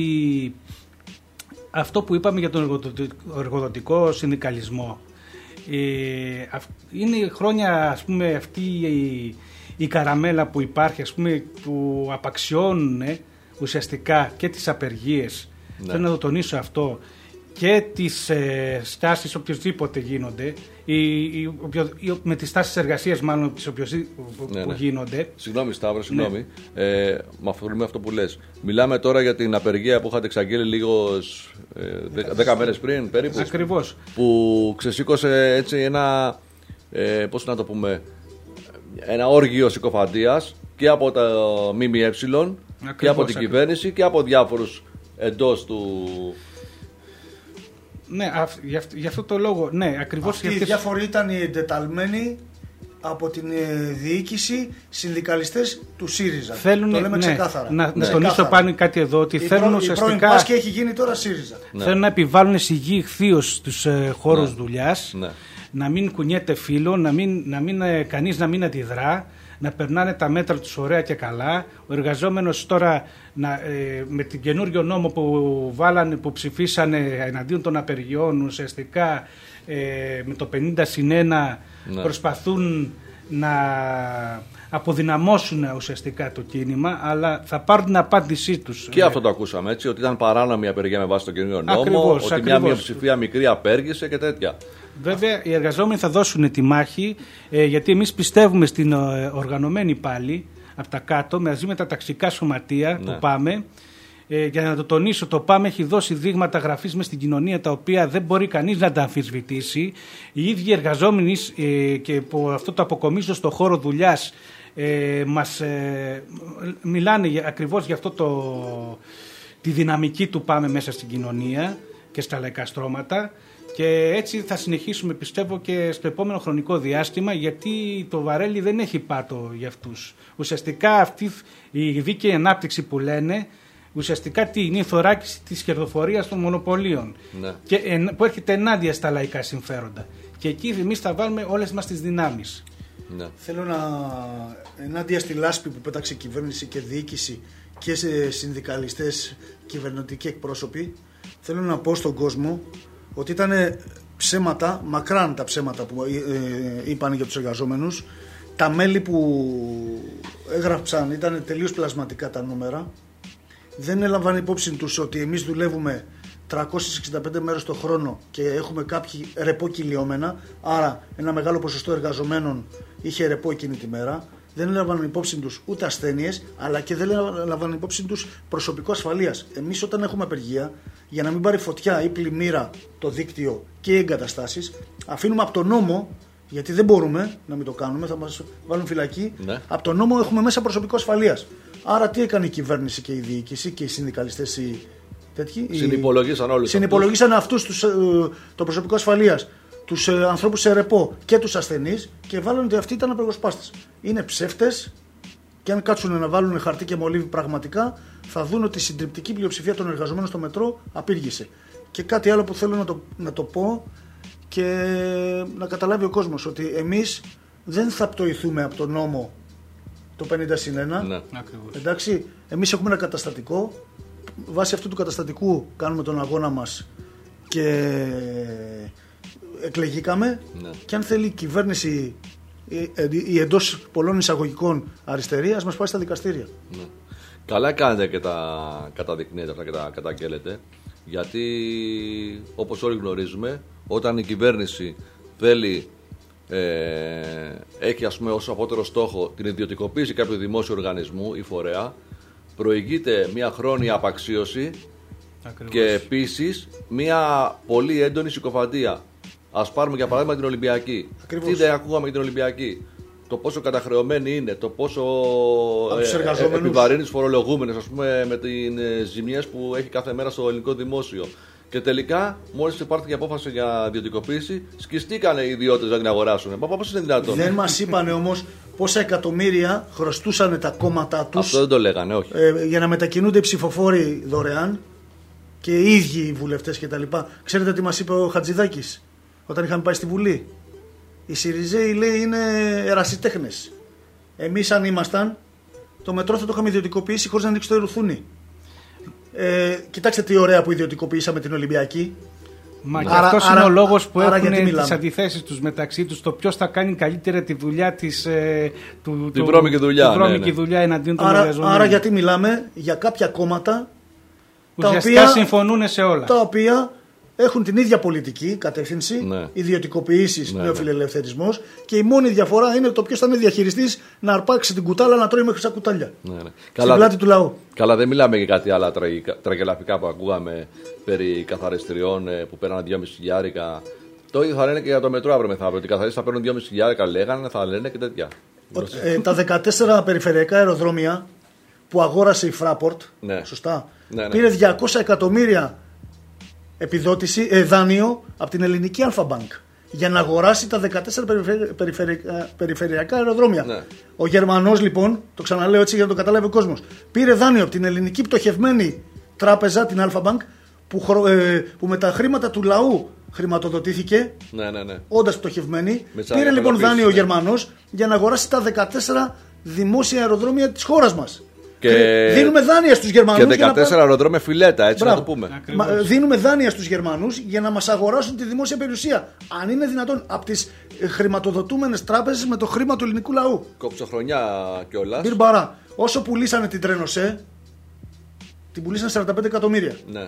C: αυτό που είπαμε για τον εργοδοτικό συνδικαλισμό ε, είναι χρόνια ας πούμε αυτή η, η καραμέλα που υπάρχει ας πούμε, που απαξιώνουν ε, ουσιαστικά και τις απεργίες. Ναι. Θέλω να το τονίσω αυτό και τις ε, στάσεις οποιοσδήποτε γίνονται, ή, ή, οποιο, ή, με τις στάσεις εργασίας μάλλον τις οποιοσδήποτε
A: ναι,
C: που
A: ναι.
C: γίνονται.
A: Συγγνώμη Σταύρο, συγγνώμη. Ναι. Ε, με αφορμή αυτό που λες. Μιλάμε τώρα για την απεργία που είχατε εξαγγείλει λίγο ε, δέκα μέρες πριν περίπου.
C: Ακριβώς.
A: Που ξεσήκωσε έτσι ένα, ε, πώς να το πούμε, ένα όργιο συκοφαντίας και από τα ΜΜΕ
C: Ακριβώς,
A: και από την
C: ακριβώς.
A: κυβέρνηση και από διάφορους εντός του...
C: Ναι, αυ, για, αυ, για αυτό το λόγο, ναι, ακριβώς.
B: Αυτοί οι διάφοροι ήταν οι εντεταλμένοι από την ε, διοίκηση συνδικαλιστές του ΣΥΡΙΖΑ.
C: Θέλουν,
B: το λέμε
C: ναι,
B: ξεκάθαρα.
C: Να,
B: ναι.
C: να τονίσω πάνω κάτι εδώ, ότι
B: η
C: θέλουν
B: προ,
C: ουσιαστικά...
B: Η πρώην Πάσκη έχει γίνει τώρα ΣΥΡΙΖΑ.
A: Ναι.
C: Θέλουν να επιβάλλουν σιγή ηχθείως στους ε, χώρους
A: ναι.
C: δουλειάς,
A: Ναι.
C: να μην κουνιέται φύλλο, να μην, να μην, ε, κανείς να μην αντιδρά, να περνάνε τα μέτρα τους ωραία και καλά. Ο εργαζόμενος τώρα να, ε, με την καινούριο νόμο που βάλανε, που ψηφίσανε εναντίον των απεργιών, ουσιαστικά ε, με το πενήντα συν ένα
A: ναι.
C: προσπαθούν να αποδυναμώσουν ουσιαστικά το κίνημα, αλλά θα πάρουν την απάντησή τους.
A: Και αυτό το ακούσαμε έτσι, ότι ήταν παράνομη η απεργία με βάση τον καινούριο νόμο,
C: Ακριβώς,
A: ότι
C: ακριβώς.
A: μια μειοψηφία μικρή απέργησε και τέτοια.
C: Βέβαια, οι εργαζόμενοι θα δώσουν τη μάχη, ε, γιατί εμείς πιστεύουμε στην ε, οργανωμένη πάλι από τα κάτω, μαζί με τα ταξικά σωματεία,
A: ναι.
C: το ΠΑΜΕ. Ε, για να το τονίσω, το ΠΑΜΕ έχει δώσει δείγματα γραφής μες στην κοινωνία, τα οποία δεν μπορεί κανείς να τα αμφισβητήσει. Οι ίδιοι εργαζόμενοι, ε, και που αυτό το αποκομίζω στο χώρο δουλειάς, ε, μας ε, μιλάνε για, ακριβώς για αυτό το, τη δυναμική του ΠΑΜΕ μέσα στην κοινωνία και στα λαϊκά στρώματα. Και έτσι θα συνεχίσουμε, πιστεύω, και στο επόμενο χρονικό διάστημα, γιατί το βαρέλι δεν έχει πάτο για αυτούς. Ουσιαστικά αυτή η δίκαιη ανάπτυξη που λένε, ουσιαστικά τι είναι η θωράκιση της κερδοφορίας των μονοπωλίων,
A: Ναι.
C: και εν, που έρχεται ενάντια στα λαϊκά συμφέροντα. Και εκεί εμείς θα βάλουμε όλες μας τις δυνάμεις.
A: Ναι.
B: Θέλω να, ενάντια στη λάσπη που πέταξε η κυβέρνηση και διοίκηση και σε συνδικαλιστές, κυβερνητικοί εκπρόσωποι, θέλω να πω στον κόσμο ότι ήταν ψέματα, μακράν τα ψέματα που ε, ε, είπαν για τους εργαζόμενους. Τα μέλη που έγραψαν ήταν τελείως πλασματικά τα νούμερα. Δεν έλαβαν υπόψη τους ότι εμείς δουλεύουμε τριακόσιες εξήντα πέντε μέρες το χρόνο και έχουμε κάποιοι ρεπό κυλιόμενα, άρα ένα μεγάλο ποσοστό εργαζομένων είχε ρεπό εκείνη τη μέρα. Δεν έλαβαν υπόψη τους ούτε ασθένειες, αλλά και δεν έλαβαν υπόψη τους προσωπικό ασφαλείας. Εμείς όταν έχουμε απεργία, για να μην πάρει φωτιά ή πλημμύρα το δίκτυο και οι εγκαταστάσεις, αφήνουμε από τον νόμο, γιατί δεν μπορούμε να μην το κάνουμε, θα μας βάλουν φυλακή,
A: Ναι.
B: από τον νόμο έχουμε μέσα προσωπικό ασφαλείας. Άρα τι έκανε η κυβέρνηση και η διοίκηση και οι συνδικαλιστές οι τέτοιοι?
A: Συνυπολογίσαν όλους.
B: Συνυπολογίσαν αυτούς τους, ε, το προσωπικό ασφαλείας, τους ε, ανθρώπους σε ρεπό και τους ασθενείς, και βάλουν ότι αυτοί ήταν απεργοσπάστες. Είναι ψεύτες, και αν κάτσουν να βάλουν χαρτί και μολύβι πραγματικά, θα δουν ότι η συντριπτική πλειοψηφία των εργαζομένων στο μετρό απήργησε. Και κάτι άλλο που θέλω να το, να το πω και να καταλάβει ο κόσμος, ότι εμείς δεν θα πτωηθούμε από τον νόμο το πενήντα συν ένα.
A: Ναι.
C: Ακριβώς.
B: Εντάξει, εμείς έχουμε ένα καταστατικό. Βάσει αυτού του καταστατικού κάνουμε τον αγώνα μας και εκλεγήκαμε.
A: Ναι.
B: Και αν θέλει η κυβέρνηση, η εντός πολλών εισαγωγικών αριστερή, ας μας πάει στα δικαστήρια.
A: Ναι. Καλά κάνετε και τα καταδεικνύετε αυτά και τα καταγγέλλετε, γιατί όπως όλοι γνωρίζουμε, όταν η κυβέρνηση θέλει, ε, έχει ας πούμε ως απότερο στόχο την ιδιωτικοποίηση κάποιου δημόσιου οργανισμού ή φορέα, προηγείται μια χρόνια απαξίωση.
C: Ακριβώς.
A: Και επίσης μια πολύ έντονη συκοφαντία. Ας πάρουμε για παράδειγμα την Ολυμπιακή.
B: Ακριβώς.
A: Τι δεν ακούγαμε για την Ολυμπιακή? Το πόσο καταχρεωμένη είναι, το πόσο
B: τους
A: ε, ε,
B: εργαζόμενους.
A: επιβαρύνει τους φορολογούμενους, ας πούμε, με τις ε, ζημιές που έχει κάθε μέρα στο ελληνικό δημόσιο. Και τελικά, μόλις υπάρχει η απόφαση για ιδιωτικοποίηση, σκιστήκανε οι ιδιώτες να την αγοράσουν. Μα πώς είναι δυνατόν?
B: Δεν μας είπανε όμως πόσα εκατομμύρια χρωστούσαν τα κόμματά τους.
A: Αυτό δεν το λέγανε, όχι.
B: ε, για να μετακινούνται οι ψηφοφόροι δωρεάν και οι ίδιοι οι βουλευτές κτλ. Ξέρετε τι μας είπε ο Χατζηδάκης όταν είχαμε πάει στη Βουλή? Οι Σιριζέοι, λέει, είναι ερασιτέχνες. Εμείς αν ήμασταν, το μετρό θα το είχαμε ιδιωτικοποιήσει χωρίς να ανοίξει το Ιρουθούνι. Ε, κοιτάξτε τι ωραία που ιδιωτικοποιήσαμε την Ολυμπιακή.
C: Μα και
B: Άρα-
C: αυτός
B: άρα-
C: είναι ο λόγος που
B: άρα γιατί
C: έχουν
B: μιλάμε?
C: τις αντιθέσεις τους μεταξύ τους, το ποιος θα κάνει καλύτερα τη δουλειά της, ε, του,
A: Την
C: του-
A: βρώμικη δουλειά,
C: τη βρώμικη
A: ναι, ναι.
C: δουλειά εναντίον των
B: Άρα,
C: εργαζομένων.
B: άρα γιατί μιλάμε για κάποια κόμματα τα
C: Ουσιαστικά
B: οποία,
C: συμφωνούν σε όλα.
B: τα οποία έχουν την ίδια πολιτική κατεύθυνση,
A: ναι.
B: ιδιωτικοποιήσεις,
A: ναι,
B: νεοφιλελευθερισμός, και η μόνη διαφορά είναι το ποιος θα είναι διαχειριστής να αρπάξει την κουτάλα να τρώει μέχρι στα κουτάλια.
A: Ναι, ναι.
B: Στην
A: Καλά,
B: πλάτη του λαού.
A: Καλά, δεν μιλάμε για κάτι άλλα τραγελαφικά που ακούγαμε περί καθαριστριών που παίρναν δυόμισι χιλιάρικα. Το ίδιο θα λένε και για το μετρό αύριο μεθαύριο. Ότι οι καθαρίστες θα παίρνουν δυόμισι χιλιάρικα, λέγανε, θα λένε και τέτοια.
B: Ε, τα δεκατέσσερα περιφερειακά αεροδρόμια που αγόρασε η Fraport,
A: ναι.
B: σωστά,
A: ναι, ναι.
B: πήρε διακόσια εκατομμύρια επιδότηση, ε, δάνειο από την ελληνική Alpha Bank για να αγοράσει τα δεκατέσσερα περιφερει... περιφερειακά, περιφερειακά αεροδρόμια.
A: Ναι.
B: Ο Γερμανός, λοιπόν, το ξαναλέω έτσι για να το καταλάβει ο κόσμος, πήρε δάνειο από την ελληνική πτωχευμένη τράπεζα, την Alpha Bank, που, χρο... ε, που με τα χρήματα του λαού χρηματοδοτήθηκε,
A: ναι, ναι, ναι.
B: όντας πτωχευμένη. Πήρε λοιπόν δάνειο ναι. ο Γερμανός για να αγοράσει τα δεκατέσσερα δημόσια αεροδρόμια της χώρας μας.
A: Και...
B: Δίνουμε δάνεια στους Γερμανούς.
A: Και δεκατέσσερα να... αεροδρόμια φιλέτα, έτσι Μπράβο. Να το πούμε.
B: Μα, δίνουμε δάνεια στους Γερμανούς για να μας αγοράσουν τη δημόσια περιουσία. Αν είναι δυνατόν, από τις χρηματοδοτούμενες τράπεζες με το χρήμα του ελληνικού λαού.
A: Κόψοχρονιά κιόλας.
B: Μπυρμπαρά. Όσο πουλήσανε την Τρένοσέ, την πουλήσανε σαράντα πέντε εκατομμύρια.
A: Ναι.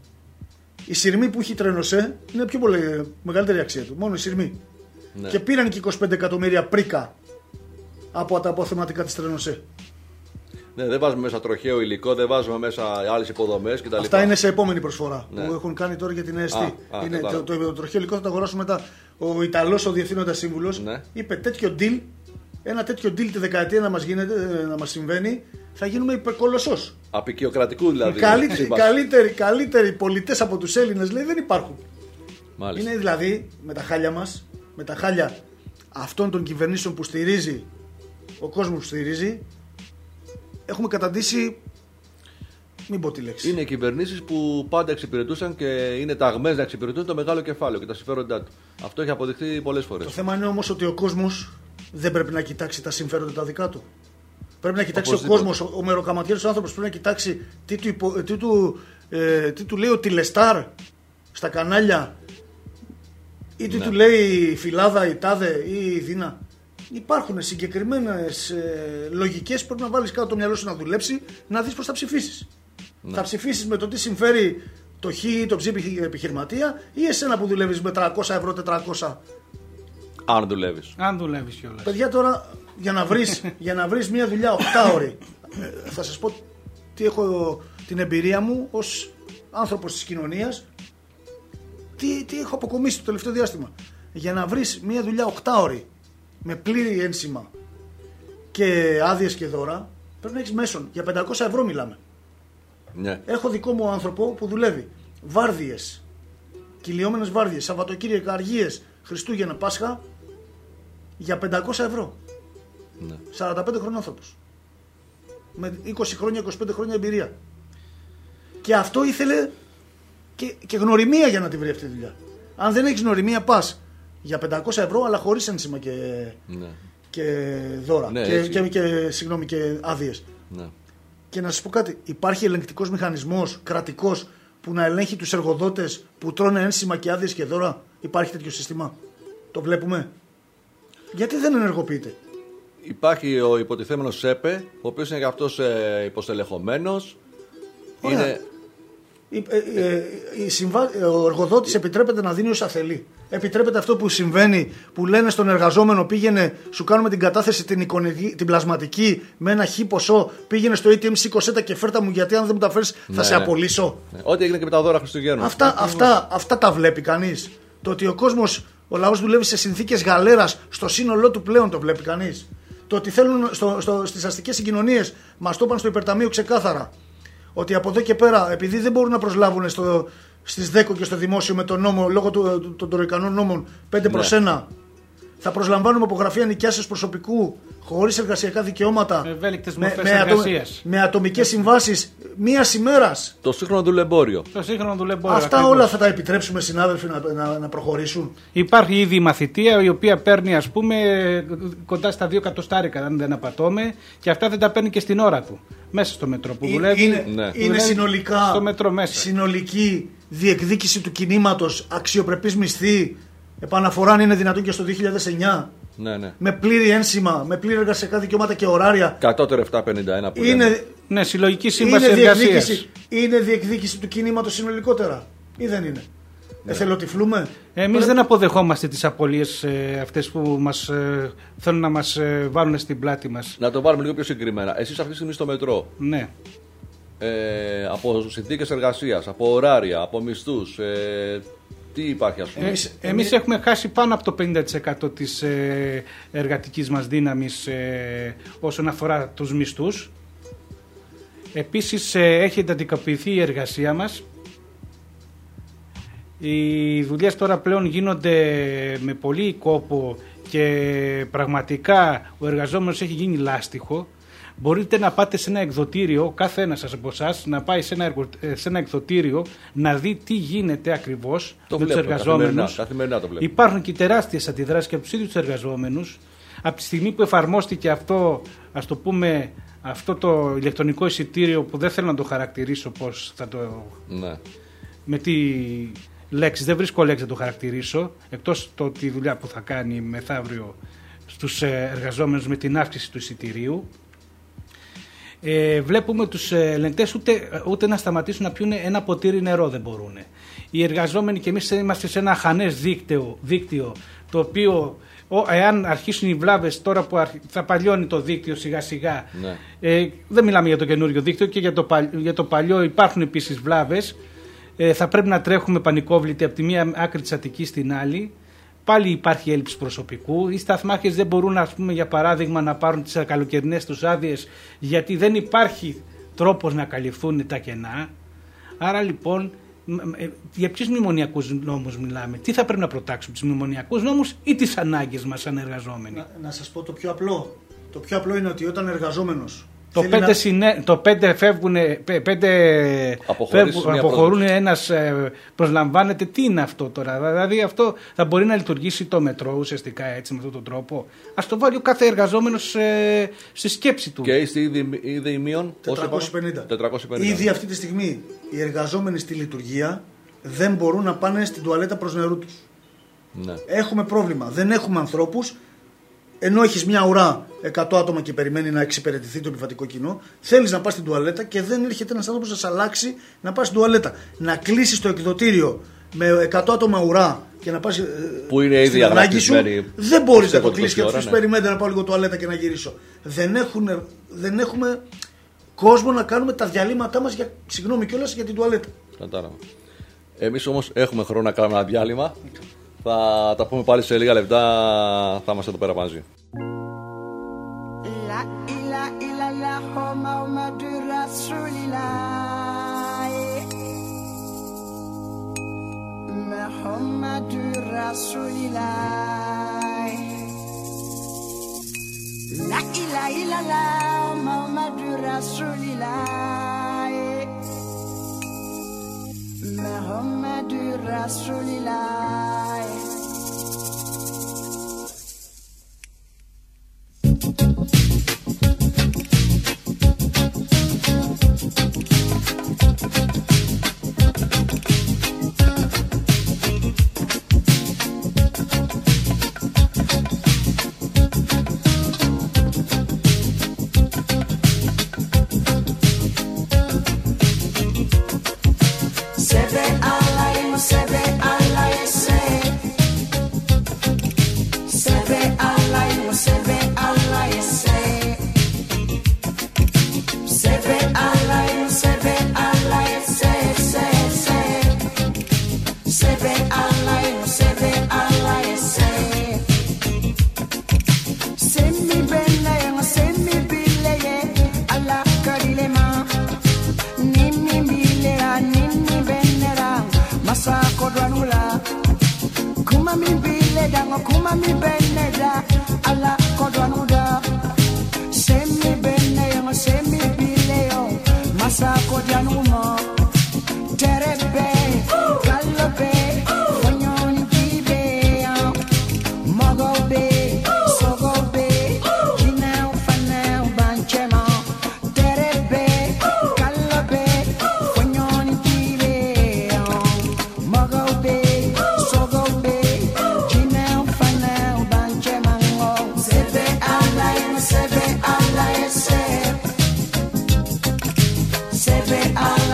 B: Η σειρμή που έχει η Τρένοσέ είναι πιο πολύ, μεγαλύτερη αξία του. Μόνο η σειρμή. Ναι. Και πήραν και είκοσι πέντε εκατομμύρια πρίκα από τα αποθεματικά της Τρένοσέ.
A: Ναι, δεν βάζουμε μέσα τροχαίο υλικό, δεν βάζουμε μέσα άλλες υποδομές κτλ.
B: Αυτά είναι σε επόμενη προσφορά
A: ναι.
B: που έχουν κάνει τώρα για την ΕΕΣΤΗ.
A: Α, α,
B: είναι, το, το, το τροχαίο υλικό θα το αγοράσουμε μετά. Ο Ιταλός, ο διευθύνοντας σύμβουλος, ναι. είπε τέτοιο deal, ένα τέτοιο deal τη δεκαετία να μας, γίνεται, να μας συμβαίνει, θα γίνουμε υπερκολοσσός.
A: Απικιοκρατικού δηλαδή.
B: Καλύτεροι, καλύτεροι, καλύτεροι πολιτές από τους Έλληνες, λέει, δεν υπάρχουν.
A: Μάλιστα.
B: Είναι δηλαδή με τα χάλια μας, με τα χάλια αυτών των κυβερνήσεων που στηρίζει ο κόσμος που στηρίζει, έχουμε καταντήσει, μην πω τη λέξη.
A: Είναι κυβερνήσεις που πάντα εξυπηρετούσαν και είναι ταγμένες να εξυπηρετούν το μεγάλο κεφάλαιο και τα συμφέροντά του. Αυτό έχει αποδειχθεί πολλές φορές.
B: Το θέμα είναι όμως ότι ο κόσμος δεν πρέπει να κοιτάξει τα συμφέροντα τα δικά του. Πρέπει να κοιτάξει ο κόσμος, ο, ο μεροκαματιέρης άνθρωπος πρέπει να κοιτάξει τι του, υπο, τι του, ε, τι του λέει ο τηλεστάρ στα κανάλια ή τι ναι. του λέει η Φυλάδα, η Τάδε ή η Δίνα. Υπάρχουν συγκεκριμένες ε, λογικές που πρέπει να βάλεις κάτω το μυαλό σου να δουλέψει, να δεις πώς θα ψηφίσεις. Ναι. Θα ψηφίσεις με το τι συμφέρει το χ ή το ψ επιχειρηματία ή εσένα που δουλεύεις με τριακόσια ευρώ, τετρακόσια.
A: Αν δουλεύεις.
C: Αν δουλεύεις κιόλας.
B: Παιδιά, τώρα για να βρεις, για να βρεις μια δουλειά οκτάωρη, ε, θα σας πω τι έχω την εμπειρία μου ως άνθρωπος της κοινωνίας, τι, τι έχω αποκομίσει το τελευταίο διάστημα. Για να βρεις μια δουλειά οκτάωρη με πλήρη ένσημα και άδειες και δώρα, πρέπει να έχεις μέσον. Για πεντακόσια ευρώ μιλάμε.
A: Ναι.
B: Έχω δικό μου άνθρωπο που δουλεύει βάρδιες, κυλιόμενες βάρδιες, Σαββατοκύριακα, Αργίες, Χριστούγεννα, Πάσχα, για πεντακόσια ευρώ.
A: Ναι.
B: σαράντα πέντε χρονών άνθρωπος. Με είκοσι χρόνια, είκοσι πέντε χρόνια εμπειρία. Και αυτό ήθελε και, και γνωριμία για να τη βρει αυτή τη δουλειά. Αν δεν έχεις γνωριμία, πας για πεντακόσια ευρώ, αλλά χωρίς ένσημα και,
A: ναι.
B: και δώρα.
A: Ναι,
B: και, και, και, συγγνώμη, και άδειες.
A: Ναι.
B: Και να σας πω κάτι, υπάρχει ελεγκτικός μηχανισμός κρατικός που να ελέγχει τους εργοδότες που τρώνε ένσημα και άδειες και δώρα? Υπάρχει τέτοιο σύστημα? Το βλέπουμε? Γιατί δεν ενεργοποιείται?
A: Υπάρχει ο υποτιθέμενος ΣΕΠΕ, ο οποίος είναι και αυτός ε, υποστελεχωμένος. Είναι...
B: Η, ε, ε, η συμβα... Ο εργοδότης επιτρέπεται να δίνει όσα θέλει. Επιτρέπεται αυτό που συμβαίνει, που λένε στον εργαζόμενο, πήγαινε, σου κάνουμε την κατάθεση την, εικονική, την πλασματική με ένα χ ποσό, πήγαινε στο έι τι εμ, σήκωσέ τα και φέρτα μου, γιατί αν δεν μου τα φέρεις θα
A: ναι,
B: σε απολύσω.
A: Ναι. Ό,τι έγινε και με τα δώρα Χριστουγέννων.
B: Αυτά, αυτά, αυτά τα βλέπει κανείς? Το ότι ο κόσμος, ο λαός δουλεύει σε συνθήκες γαλέρας στο σύνολό του πλέον, το βλέπει κανείς? Το ότι θέλουν στο, στο, στις αστικές συγκοινωνίες, μας το είπαν στο υπερταμείο ξεκάθαρα, ότι από εδώ και πέρα, επειδή δεν μπορούν να προσλάβουν στο, στις ΔΕΚΟ και στο δημόσιο με τον νόμο, λόγω του, του, των τωρικανών νόμων πέντε προς ένα, θα προσλαμβάνουμε από γραφεία νοικιάσεως προσωπικού χωρίς εργασιακά δικαιώματα, με, με, με, ατο, με ατομικές συμβάσεις μίας ημέρας.
A: Το σύγχρονο δουλεμπόριο.
C: Το σύγχρονο δουλεμπόριο.
B: Αυτά ακριβώς. Όλα θα τα επιτρέψουμε, συνάδελφοι, να, να, να προχωρήσουν?
C: Υπάρχει ήδη η μαθητεία, η οποία παίρνει, ας πούμε, κοντά στα δύο εκατοστάρικα, αν δεν απατώμε, και αυτά δεν τα παίρνει και στην ώρα του. Μέσα στο μετρό που δουλεύει.
B: Είναι,
A: ναι.
B: είναι συνολικά
C: στο μετρό μέσα.
B: Συνολική διεκδίκηση του κινήματος, αξιοπρεπής μισθή, επαναφορά αν είναι δυνατόν και στο δύο χιλιάδες εννιά.
A: Ναι, ναι.
B: Με πλήρη ένσημα, με πλήρη εργασιακά δικαιώματα και ωράρια.
A: Κατώτερο επτακόσια πενήντα ένα που
B: είναι,
A: λέμε.
C: Ναι, συλλογική σύμβαση
B: εργασίας.
C: εργασίας.
B: Είναι διεκδίκηση του κινήματος συνολικότερα ή δεν είναι? Ναι. Εθελοτυφλούμε.
C: Εμείς Πρέπει... δεν αποδεχόμαστε τις απολύες ε, αυτές που μας, ε, θέλουν να μας ε, βάλουν στην πλάτη μας.
A: Να το βάλουμε λίγο πιο συγκεκριμένα. Εσείς αυτή τη στιγμή στο μετρό.
C: Ναι.
A: Ε, από συνθήκες εργασίας, από ωράρια, από μισθούς. Ε, τι υπάρχει, ας πούμε.
C: Ε, εμείς, εμείς έχουμε χάσει πάνω από το πενήντα τοις εκατό της ε, εργατικής μας δύναμης ε, όσον αφορά τους μισθούς. Επίσης ε, έχει εντατικοποιηθεί η εργασία μας. Οι δουλειές τώρα πλέον γίνονται με πολύ κόπο και πραγματικά ο εργαζόμενος έχει γίνει λάστιχο. Μπορείτε να πάτε σε ένα εκδοτήριο, κάθε ένας από εσάς να πάει σε ένα, σε ένα εκδοτήριο να δει τι γίνεται ακριβώς το με βλέπω, τους εργαζόμενους.
A: Καθημερινά, καθημερινά το βλέπω.
C: Υπάρχουν και τεράστιες αντιδράσεις και από τους ίδιους τους εργαζόμενους. Από τη στιγμή που εφαρμόστηκε αυτό, ας το πούμε, αυτό το ηλεκτρονικό εισιτήριο που δεν θέλω να το χαρακτηρίσω πώς θα το...
A: Ναι.
C: Με τι λέξη, δεν βρίσκω λέξη να το χαρακτηρίσω, εκτός το τη δουλειά που θα κάνει μεθαύριο στους εργαζόμενους με την αύξηση του εισιτηρίου. Ε, βλέπουμε τους ελεγκτές ούτε, ούτε να σταματήσουν να πιούν ένα ποτήρι νερό δεν μπορούν. Οι εργαζόμενοι και εμείς είμαστε σε ένα χανές δίκτυο, δίκτυο το οποίο εάν αρχίσουν οι βλάβες τώρα που θα παλιώνει το δίκτυο σιγά σιγά, ναι. ε, δεν μιλάμε για το καινούριο δίκτυο και για το, για το παλιό υπάρχουν επίσης βλάβες, ε, θα πρέπει να τρέχουμε πανικόβλητοι από τη μία άκρη της Αττικής στην άλλη. Πάλι υπάρχει έλλειψη προσωπικού. Οι σταθμάρχες δεν μπορούν, ας πούμε, για παράδειγμα, να πάρουν τις καλοκαιρινές τους άδειες γιατί δεν υπάρχει τρόπος να καλυφθούν τα κενά. Άρα λοιπόν, για ποιους μνημονιακούς νόμους μιλάμε, τι θα πρέπει να προτάξουμε, τους μνημονιακούς νόμους ή τις ανάγκες μας σαν εργαζόμενοι?
B: Να, να σας πω το πιο απλό. Το πιο απλό είναι ότι όταν εργαζόμενος.
C: Το πέντε, να... συνέ... το πέντε φεύγουν, πέντε αποχωρούν, ένας προσλαμβάνεται. Τι είναι αυτό τώρα? Δηλαδή αυτό θα μπορεί να λειτουργήσει το μετρό ουσιαστικά έτσι με αυτόν τον τρόπο? Ας το βάλει ο κάθε εργαζόμενος ε, στη σκέψη του.
A: Και είστε ήδη, ήδη ημίων
B: τετρακόσια πενήντα. Ήδη αυτή τη στιγμή οι εργαζόμενοι στη λειτουργία δεν μπορούν να πάνε στην τουαλέτα προς νερού τους.
A: Ναι.
B: Έχουμε πρόβλημα. Δεν έχουμε ανθρώπους. Ενώ έχεις μια ουρά εκατό άτομα και περιμένει να εξυπηρετηθεί το επιβατικό κοινό, θέλεις να πας στην τουαλέτα και δεν έρχεται ένας άνθρωπος να σε αλλάξει να πας στην τουαλέτα. Να κλείσεις το εκδοτήριο με εκατό άτομα ουρά και να πας
A: που είναι ήδη αγανακτισμένοι.
B: Δεν μπορείς να το κλείσεις και αυτούς περιμένετε να πάω λίγο τουαλέτα και να γυρίσω. Δεν, έχουν, δεν έχουμε κόσμο να κάνουμε τα διαλύματά μας για, συγγνώμη κιόλας, για την τουαλέτα.
A: Κατάλαβα. Εμείς όμως έχουμε χρόνο να κάνουμε ένα διάλειμμα. Θα τα πούμε πάλι σε λίγα λεπτά, θα είμαστε εδώ πέρα μαζί.
D: La ilaha illallah Muhammadur Rasulillah Muhammadur Rasulillah. Sebe Allah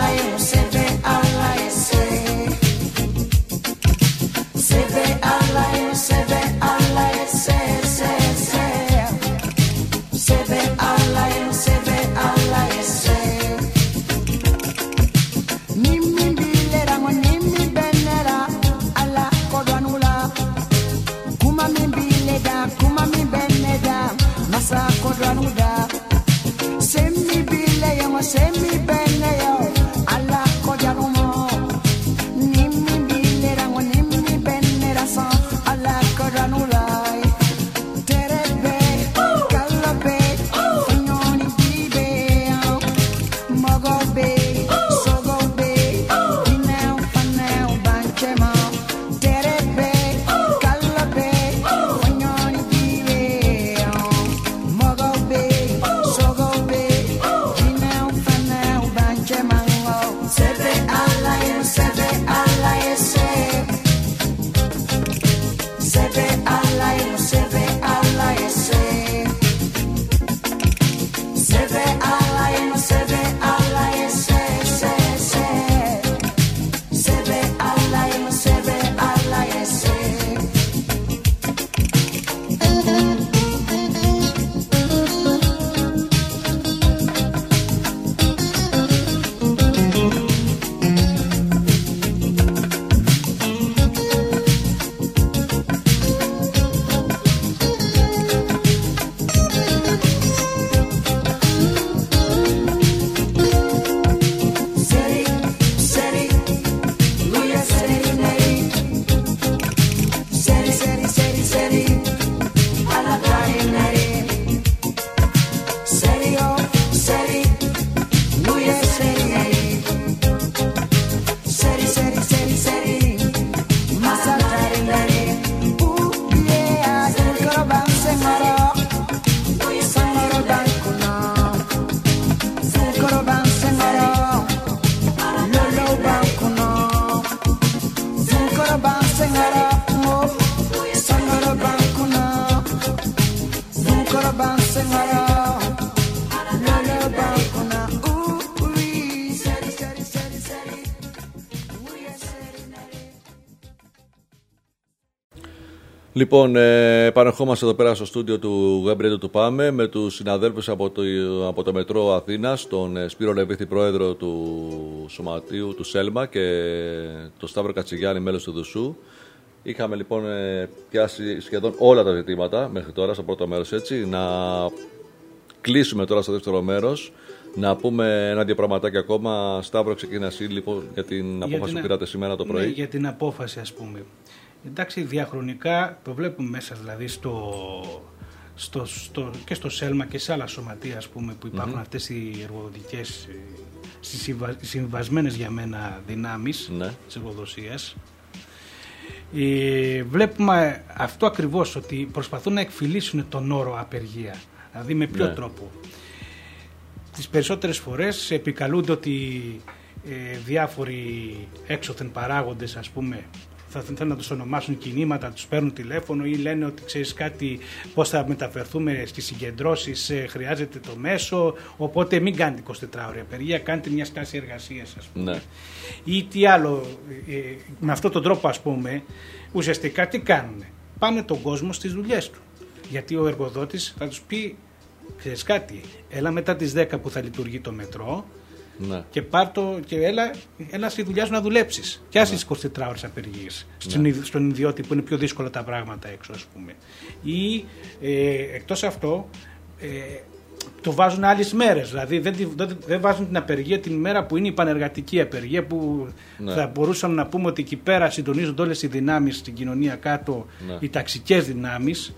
A: Λοιπόν, ε, επανερχόμαστε εδώ πέρα στο στούντιο του Web Radio του ΠΑΜΕ με τους συναδέλφους από το, από το Μετρό Αθήνας, τον Σπύρο Λεβίθη, πρόεδρο του Σωματείου του ΣΕΛΜΑ, και τον Σταύρο Κατσιγιάννη, μέλος του ΔΟΥΣΟΥ. Είχαμε λοιπόν πιάσει σχεδόν όλα τα ζητήματα μέχρι τώρα στο πρώτο μέρος, έτσι. Να κλείσουμε τώρα στο δεύτερο μέρος, να πούμε ένα-δύο πραγματάκια ακόμα. Σταύρο, ξεκινά εσύ λοιπόν για την για απόφαση την... που πήρατε σήμερα το πρωί.
C: Ναι, για την απόφαση, ας πούμε. Εντάξει, διαχρονικά το βλέπουμε μέσα δηλαδή στο, στο, στο, και στο ΣΕΛΜΑ και σε άλλα σωματεία, ας πούμε, που υπάρχουν mm-hmm. αυτές οι εργοδοτικές, συμβα, συμβασμένες για μένα δυνάμεις mm-hmm. της εργοδοσίας. Ε, βλέπουμε αυτό ακριβώς, ότι προσπαθούν να εκφυλίσουν τον όρο απεργία. Δηλαδή με ποιο mm-hmm. τρόπο. Τις περισσότερες φορές επικαλούνται ότι ε, διάφοροι έξωθεν παράγοντες, ας πούμε, θα θέλουν να τους ονομάσουν κινήματα, τους παίρνουν τηλέφωνο ή λένε ότι ξέρεις κάτι, πώς θα μεταφερθούμε στις συγκεντρώσεις, χρειάζεται το μέσο, οπότε μην κάνετε εικοσιτετράωρη απεργία, κάντε μια στάση εργασίας, ας πούμε. Ναι. Ή τι άλλο, ε, με αυτόν τον τρόπο, ας πούμε, ουσιαστικά τι κάνουν. Πάνε τον κόσμο στις δουλειές του. Γιατί ο εργοδότης θα τους πει, ξέρεις κάτι, έλα μετά τις δέκα που θα λειτουργεί το μετρό, ναι. και πάρ' το και έλα, έλα στη δουλειά σου να δουλέψεις. Και άσε τις εικοσιτετράωρες απεργίες. Ναι. Στον ιδιώτη που είναι πιο δύσκολα τα πράγματα έξω, ας πούμε. Ή ε, εκτός αυτό, ε, το βάζουν άλλες μέρες. Δηλαδή δεν, δεν, δεν βάζουν την απεργία την μέρα που είναι η πανεργατική απεργία, που ναι. θα μπορούσαμε να πούμε ότι εκεί πέρα συντονίζονται όλες οι δυνάμεις στην κοινωνία κάτω, ναι. οι ταξικές δυνάμεις,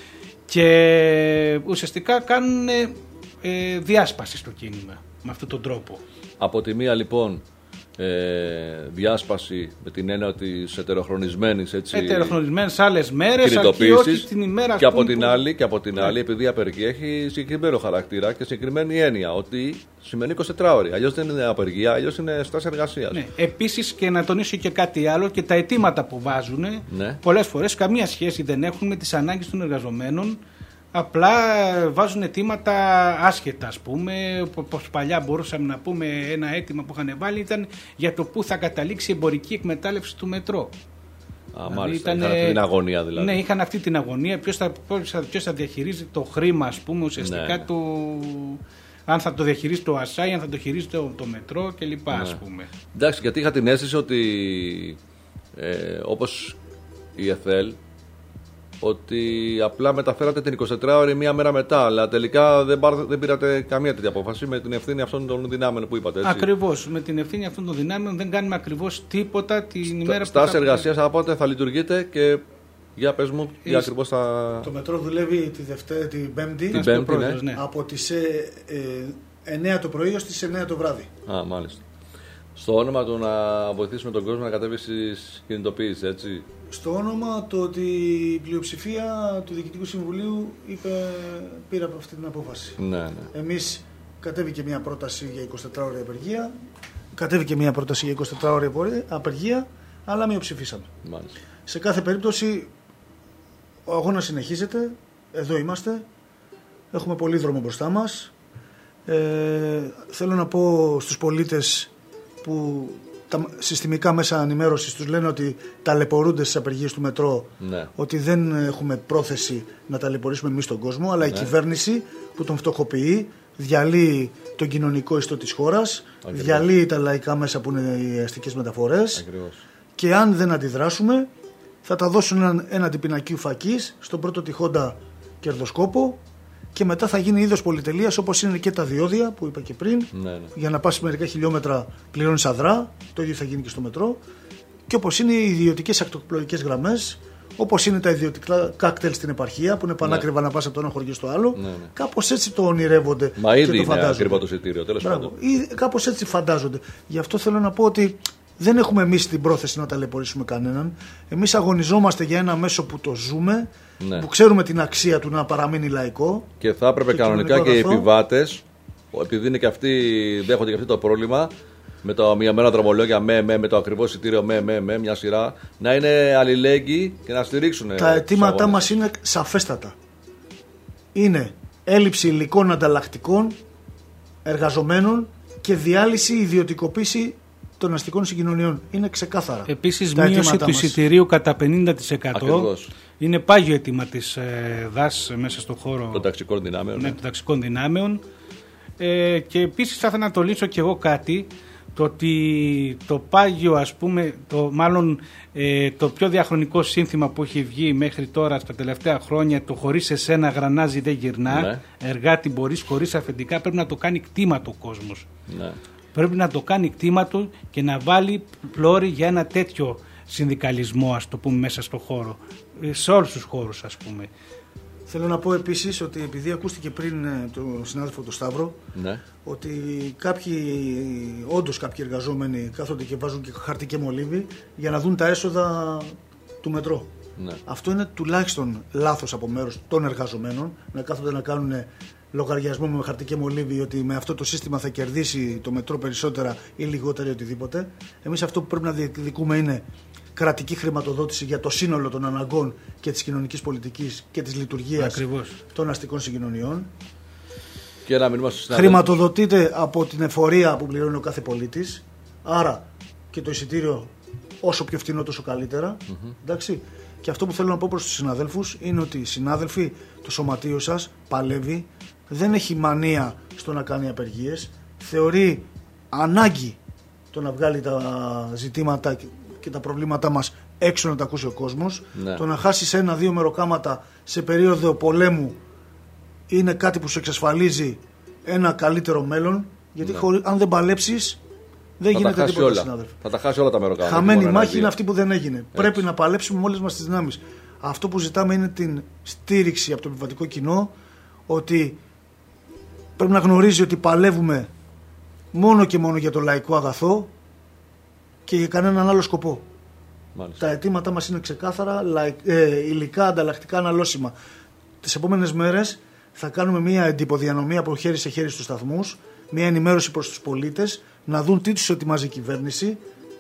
C: και ουσιαστικά κάνουν ε, διάσπαση στο κίνημα με αυτόν τον τρόπο. Από
A: τη μία λοιπόν ε, διάσπαση με την έννοια ότι σε ετεροχρονισμένες, έτσι,
C: ετεροχρονισμένες άλλες μέρες, αρκεί όχι την ημέρα,
A: και από την που... άλλη, και από την άλλη, επειδή η απεργία έχει συγκεκριμένο χαρακτήρα και συγκεκριμένη έννοια, ότι σημαίνει εικοσιτετράωρη. Αλλιώς δεν είναι απεργία, αλλιώς είναι στάση εργασίας.
C: Ναι. Επίσης, και να τονίσω και κάτι άλλο, και τα αιτήματα που βάζουν, ναι. πολλές φορές καμία σχέση δεν έχουν με τις ανάγκες των εργαζομένων. Απλά βάζουν αιτήματα άσχετα, ας πούμε. Πως παλιά μπορούσαμε να πούμε ένα αίτημα που είχαν βάλει ήταν για το πού θα καταλήξει η εμπορική εκμετάλλευση του μετρό.
A: Α, δηλαδή μάλιστα, ήταν, είχαν αυτή την αγωνία δηλαδή.
C: Ναι, είχαν αυτή την αγωνία. Ποιος θα, ποιος θα διαχειρίζει το χρήμα, ας πούμε, ουσιαστικά, ναι, ναι. το, αν θα το διαχειρίζει το ΑΣΑΙ, αν θα το χειρίζει το, το μετρό κλπ. Ναι. Ας πούμε.
A: Εντάξει, γιατί είχα την αίσθηση ότι ε, όπως η ΕΘΕΛ ότι απλά μεταφέρατε την εικοσιτετράωρη μία μέρα μετά, αλλά τελικά δεν, πάρ, δεν πήρατε καμία τέτοια απόφαση με την ευθύνη αυτών των δυνάμεων που είπατε.
C: Ακριβώς. Με την ευθύνη αυτών των δυνάμεων δεν κάνουμε ακριβώς τίποτα την Στα, ημέρα που.
A: Στάση εργασίας από πότε θα λειτουργείτε και για πες μου, για ακριβώς θα.
B: Το μετρό δουλεύει τη Δευτέρα, την Πέμπτη,
A: την πέμπτη ναι.
C: Ναι.
B: από τις ε, ε, εννιά το πρωί ως τις εννιά το βράδυ.
A: Α, μάλιστα. Στο όνομα του να βοηθήσουμε τον κόσμο να κατέβει στις κινητοποιήσεις, έτσι.
B: Στο όνομα το ότι η πλειοψηφία του Διοικητικού Συμβουλίου είπε, πήρε από αυτή την απόφαση.
A: Ναι, ναι.
B: Εμείς κατέβηκε μια πρόταση για εικοσιτετράωρη απεργία, κατέβηκε μια πρόταση για εικοσιτετράωρη απεργία, αλλά μειοψηφίσαμε.
A: Μάλιστα.
B: Σε κάθε περίπτωση ο αγώνας συνεχίζεται, εδώ είμαστε, έχουμε πολύ δρόμο μπροστά μας. Ε, θέλω να πω στους πολίτες που τα συστημικά μέσα ενημέρωσης τους λένε ότι ταλαιπωρούνται στις απεργίες του μετρό, ναι. ότι δεν έχουμε πρόθεση να ταλαιπωρήσουμε εμείς τον κόσμο, αλλά ναι. η κυβέρνηση που τον φτωχοποιεί, διαλύει τον κοινωνικό ιστό της χώρας, Ακριβώς. διαλύει τα λαϊκά μέσα που είναι οι αστικές μεταφορές. Ακριβώς. Και αν δεν αντιδράσουμε θα τα δώσουν ένα, ένα τυπινακίου φακής στον πρώτο τυχόντα κερδοσκόπο και μετά θα γίνει είδος πολυτελείας, όπως είναι και τα διόδια που είπα και πριν. Ναι, ναι. Για να πας μερικά χιλιόμετρα πληρώνεις αδρά, το ίδιο θα γίνει και στο μετρό. Και όπως είναι οι ιδιωτικές ακτοπλοϊκές γραμμές, όπως είναι τα ιδιωτικά κάκτελ στην επαρχία που είναι πανάκριβα ναι. να πας από το ένα χωριό στο άλλο. Ναι, ναι. Κάπως έτσι το ονειρεύονται.
A: Μα ήδη
B: και το
A: είναι ακριβό το εισιτήριο, τέλος πάντων.
B: Κάπως έτσι φαντάζονται. Γι' αυτό θέλω να πω ότι δεν έχουμε εμείς την πρόθεση να ταλαιπωρήσουμε κανέναν. Εμείς αγωνιζόμαστε για ένα μέσο που το ζούμε, ναι. που ξέρουμε την αξία του να παραμείνει λαϊκό.
A: Και θα έπρεπε κανονικά και οι επιβάτες, επειδή είναι και αυτοί, δέχονται και αυτοί το πρόβλημα, με το μια μέρα δρομολόγια, με, με, με το ακριβώς εισιτήριο, με, με, με, μια σειρά, να είναι αλληλέγγυοι και να στηρίξουν.
B: Τα αιτήματά μας είναι σαφέστατα. Είναι έλλειψη υλικών ανταλλακτικών, εργαζομένων και διάλυση, ιδιωτικοποίηση των αστικών συγκοινωνιών. Είναι ξεκάθαρα.
C: Επίσης, μείωση του εισιτηρίου κατά πενήντα τοις εκατό. Ακριβώς. Είναι πάγιο αίτημα της ε, ΔΑΣ μέσα στον χώρο
A: των ταξικών δυνάμεων.
C: Ναι, των ταξικών δυνάμεων. Ε, και επίσης θα ήθελα να το λύσω και εγώ κάτι, το ότι το πάγιο, ας πούμε, το, μάλλον ε, το πιο διαχρονικό σύνθημα που έχει βγει μέχρι τώρα στα τελευταία χρόνια, το χωρίς εσένα γρανάζι δεν γυρνά, ναι. εργάτη μπορείς χωρίς αφεντικά, πρέπει να το κάνει κτήματο ο κόσμος. Ναι. Πρέπει να το κάνει κτήματο και να βάλει πλώρη για ένα τέτοιο συνδικαλισμό, ας το πούμε, μέσα στο χώρο, σε όλους τους χώρους, ας πούμε.
B: Θέλω να πω επίσης ότι επειδή ακούστηκε πριν το συνάδελφο του Σταύρο, ναι. ότι κάποιοι, όντως κάποιοι εργαζόμενοι κάθονται και βάζουν και χαρτί και μολύβι για να δουν τα έσοδα του μετρό. Ναι. Αυτό είναι τουλάχιστον λάθος από μέρους των εργαζομένων, να κάθονται να κάνουν λογαριασμό με χαρτί και μολύβι ότι με αυτό το σύστημα θα κερδίσει το μετρό περισσότερα ή λιγότερα ή οτιδήποτε. Εμείς αυτό που πρέπει να διεκδικούμε είναι κρατική χρηματοδότηση για το σύνολο των αναγκών και της κοινωνικής πολιτικής και της λειτουργίας Ακριβώς. των αστικών συγκοινωνιών.
A: Και ένα μήνυμα στους
B: χρηματοδοτείται από την εφορία που πληρώνει ο κάθε πολίτης. Άρα και το εισιτήριο όσο πιο φθηνό τόσο καλύτερα. Mm-hmm. Εντάξει. Και αυτό που θέλω να πω προς τους συναδέλφους είναι ότι οι συνάδελφοι, το σωματείο σας παλεύει, δεν έχει μανία στο να κάνει απεργίες, θεωρεί ανάγκη το να βγάλει τα ζητήματα και τα προβλήματά μας έξω να τα ακούσει ο κόσμος. Ναι. Το να χάσεις ένα-δύο μεροκάματα σε περίοδο πολέμου είναι κάτι που σου εξασφαλίζει ένα καλύτερο μέλλον, γιατί ναι. χωρί, αν δεν παλέψεις δεν
A: θα
B: γίνεται τίποτα,
A: όλα.
B: συνάδελφοι.
A: Θα τα χάσει όλα τα μεροκάματα.
B: Χαμένη μάχη είναι αυτή που δεν έγινε. Έτσι. Πρέπει να παλέψουμε με όλες μας τις δυνάμεις. Αυτό που ζητάμε είναι την στήριξη από το επιβατικό κοινό, ότι πρέπει να γνωρίζει ότι παλεύουμε μόνο και μόνο για το λαϊκό αγαθό και για κανέναν άλλο σκοπό. Μάλιστα. Τα αιτήματά μας είναι ξεκάθαρα, ε, υλικά, ανταλλακτικά, αναλώσιμα. Τις επόμενες μέρες θα κάνουμε μια εντυπωδιανομία από χέρι σε χέρι στους σταθμούς, μια ενημέρωση προς τους πολίτες, να δουν τι τους ετοιμάζει η κυβέρνηση,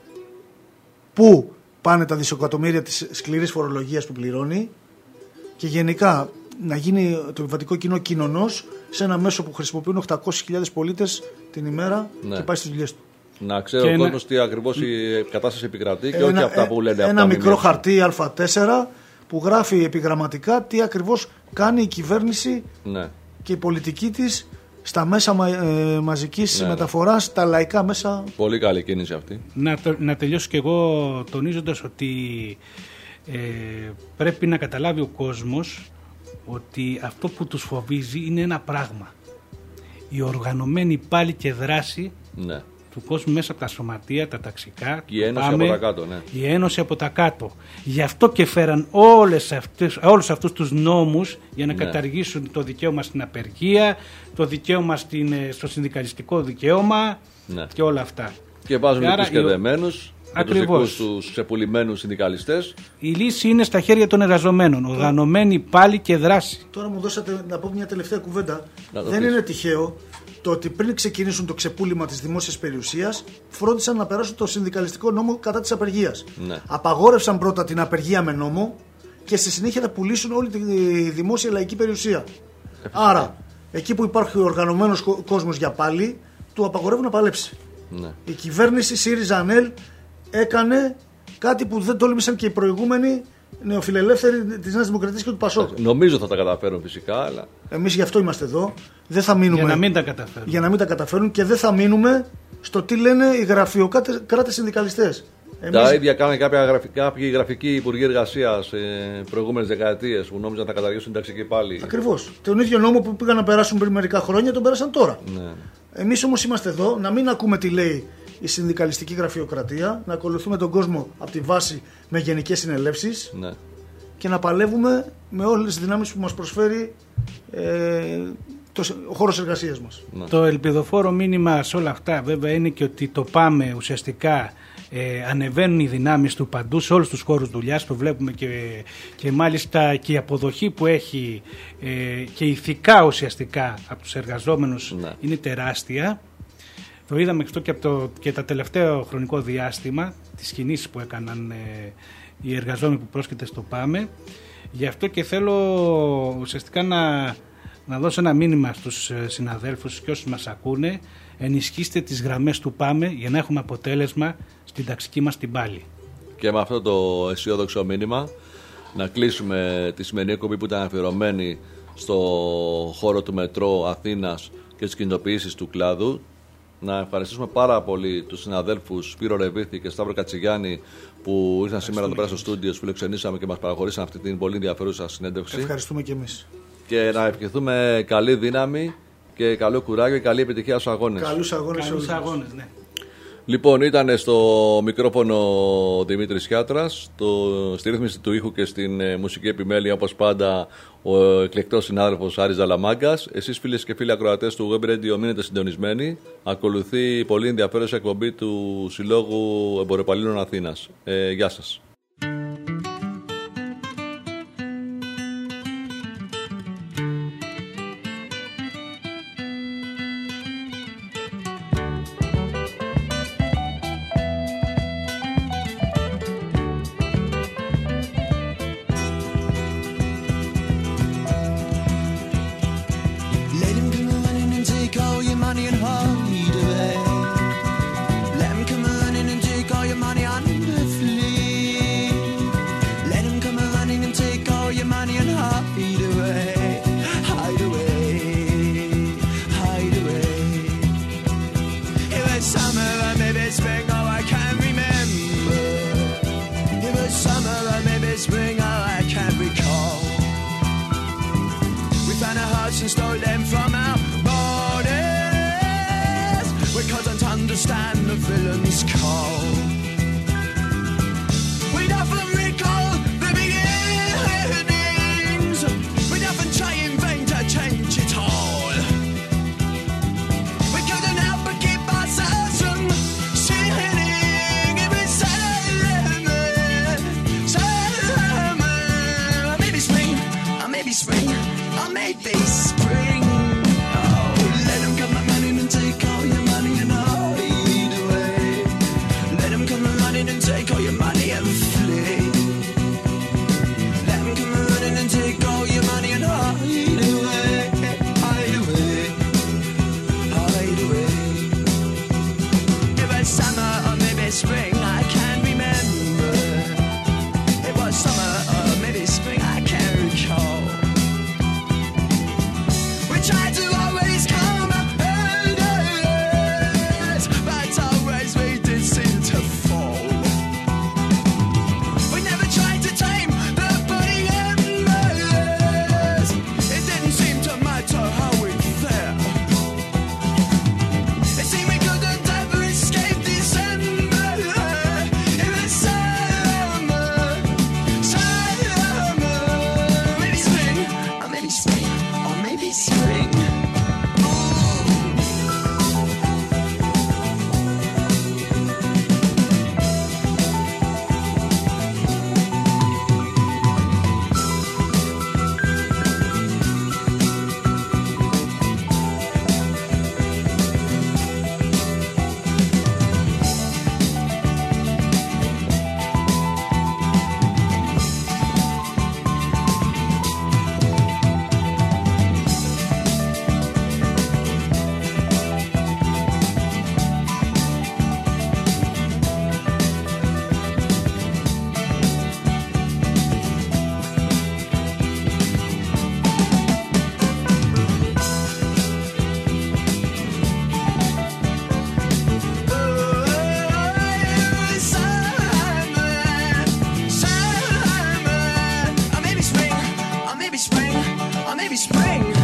B: πού πάνε τα δισεκατομμύρια της σκληρής φορολογίας που πληρώνει και γενικά να γίνει το επιβατικό κοινό κοινωνός σε ένα μέσο που χρησιμοποιούν οκτακόσιες χιλιάδες πολίτες την ημέρα ναι. και πάει στις δουλειές του.
A: Να ξέρει ο κόσμος τι ακριβώς η κατάσταση επικρατεί και ένα, όχι αυτά που λένε.
B: Ένα μικρό μηνύες. Χαρτί Α τέσσερα που γράφει επιγραμματικά τι ακριβώς κάνει η κυβέρνηση ναι. και η πολιτική της στα μέσα μα, ε, μαζικής ναι, μεταφοράς, ναι. τα λαϊκά μέσα.
A: Πολύ καλή κίνηση αυτή.
C: Να, να τελειώσω κι εγώ τονίζοντας ότι Ε, πρέπει να καταλάβει ο κόσμος ότι αυτό που τους φοβίζει είναι ένα πράγμα. Η οργανωμένη πάλι και δράση
A: ναι.
C: του κόσμου μέσα από τα σωματεία, τα ταξικά.
A: Η ένωση
C: πάμε,
A: από τα κάτω, ναι.
C: Η ένωση από τα κάτω. Γι' αυτό και φέραν όλες αυτές, όλους αυτούς τους νόμους για να ναι. καταργήσουν το δικαίωμα στην απεργία, το δικαίωμα στην, στο συνδικαλιστικό δικαίωμα ναι. και όλα αυτά.
A: Και βάζουν τους κερδεμένους.
C: Ακριβώς.
A: Και τους ξεπουλημένους συνδικαλιστές.
C: Η λύση είναι στα χέρια των εργαζομένων. Οργανωμένη πάλι και δράση.
B: Τώρα μου δώσατε να πω μια τελευταία κουβέντα.
A: Να
B: Δεν
A: πεις.
B: είναι τυχαίο το ότι πριν ξεκινήσουν το ξεπούλημα της δημόσιας περιουσίας, φρόντισαν να περάσουν το συνδικαλιστικό νόμο κατά της απεργίας.
A: Ναι.
B: Απαγόρευσαν πρώτα την απεργία με νόμο και στη συνέχεια θα πουλήσουν όλη τη δημόσια λαϊκή περιουσία.
A: Ε,
B: Άρα, εκεί που υπάρχει οργανωμένος κόσμος για πάλι, του απαγορεύουν να παλέψει.
A: Ναι.
B: Η κυβέρνηση ΣΥΡΙΖΑ-ΑΝΕΛ έκανε κάτι που δεν τόλμησαν και οι προηγούμενοι νεοφιλελεύθεροι της Νέας Δημοκρατίας και του ΠΑΣΟΚ.
A: Νομίζω θα τα καταφέρουν φυσικά, αλλά.
B: Εμείς γι' αυτό είμαστε εδώ. Δεν θα μείνουμε.
C: Για να μην τα καταφέρουν.
B: Για να μην τα καταφέρουν και δεν θα μείνουμε στο τι λένε οι γραφειοκράτες συνδικαλιστές. Εμείς...
A: Τα ίδια κάνανε κάποια γραφική, κάποιοι γραφικοί υπουργοί εργασίας σε προηγούμενες δεκαετίες που νόμιζαν να τα καταργήσουν την ταξική πάλι.
B: Ακριβώς. Τον ίδιο νόμο που πήγαν να περάσουν πριν μερικά χρόνια τον πέρασαν τώρα.
A: Ναι.
B: Εμείς όμως είμαστε εδώ να μην ακούμε τι λέει η συνδικαλιστική γραφειοκρατία, να ακολουθούμε τον κόσμο από τη βάση με γενικές συνελεύσεις
A: Ναι.
B: και να παλεύουμε με όλες τις δυνάμεις που μας προσφέρει ε, το, ο χώρος εργασίας μας.
A: Ναι.
C: Το ελπιδοφόρο μήνυμα σε όλα αυτά βέβαια είναι και ότι το ΠΑΜΕ ουσιαστικά ε, ανεβαίνουν οι δυνάμεις του παντού σε όλους τους χώρους δουλειάς που βλέπουμε και, και μάλιστα και η αποδοχή που έχει ε, και ηθικά ουσιαστικά από τους εργαζόμενους
A: ναι.
C: είναι τεράστια. Το είδαμε αυτό και, από το, και τα τελευταίο χρονικό διάστημα, τις κινήσεις που έκαναν ε, οι εργαζόμενοι που πρόσκειται στο ΠΑΜΕ. Γι' αυτό και θέλω ουσιαστικά να, να δώσω ένα μήνυμα στους συναδέλφους και όσους μας ακούνε. Ενισχύστε τις γραμμές του ΠΑΜΕ για να έχουμε αποτέλεσμα στην ταξική μας την πάλη.
A: Και με αυτό το αισιόδοξο μήνυμα να κλείσουμε τη σημερινή εκπομπή που ήταν αφιερωμένη στο χώρο του μετρό Αθήνας και τις κινητοποιήσεις του κλάδου. Να ευχαριστήσουμε πάρα πολύ τους συναδέλφους Σπύρο Ρεβίθη και Σταύρο Κατσιγιάννη που ήρθαν σήμερα εδώ πέρα στο στούντιο, που φιλοξενήσαμε και μας παραχωρήσαν αυτή την πολύ ενδιαφέρουσα συνέντευξη.
B: Ευχαριστούμε και εμείς.
A: Και να ευχηθούμε καλή δύναμη και καλό κουράγιο και καλή επιτυχία στους αγώνες.
B: Καλούς αγώνες.
C: Καλούς αγώνες, ναι.
A: Λοιπόν, ήταν στο μικρόφωνο Δημήτρης Χιάτρας, το, στη ρύθμιση του ήχου και στην ε, μουσική επιμέλεια, όπως πάντα, ο εκλεκτός συνάδελφος Άρης Ζαλαμάγκας. Εσείς, φίλες και φίλοι ακροατές του Web Radio, μείνετε συντονισμένοι. Ακολουθεί η πολύ ενδιαφέρουσα εκπομπή του Συλλόγου Εμποροπαλλήλων Αθήνας. Ε, γεια σας.
E: and stole them from our borders. We couldn't understand the villain's call. We'd often recall the beginnings. We'd often try in vain to change it all. We couldn't help but keep ourselves from sinning. It was summer, summer, or maybe spring, or maybe spring, or maybe spring. Oh, let them come my money and take all your money and hide away. Let maybe spring, or maybe spring.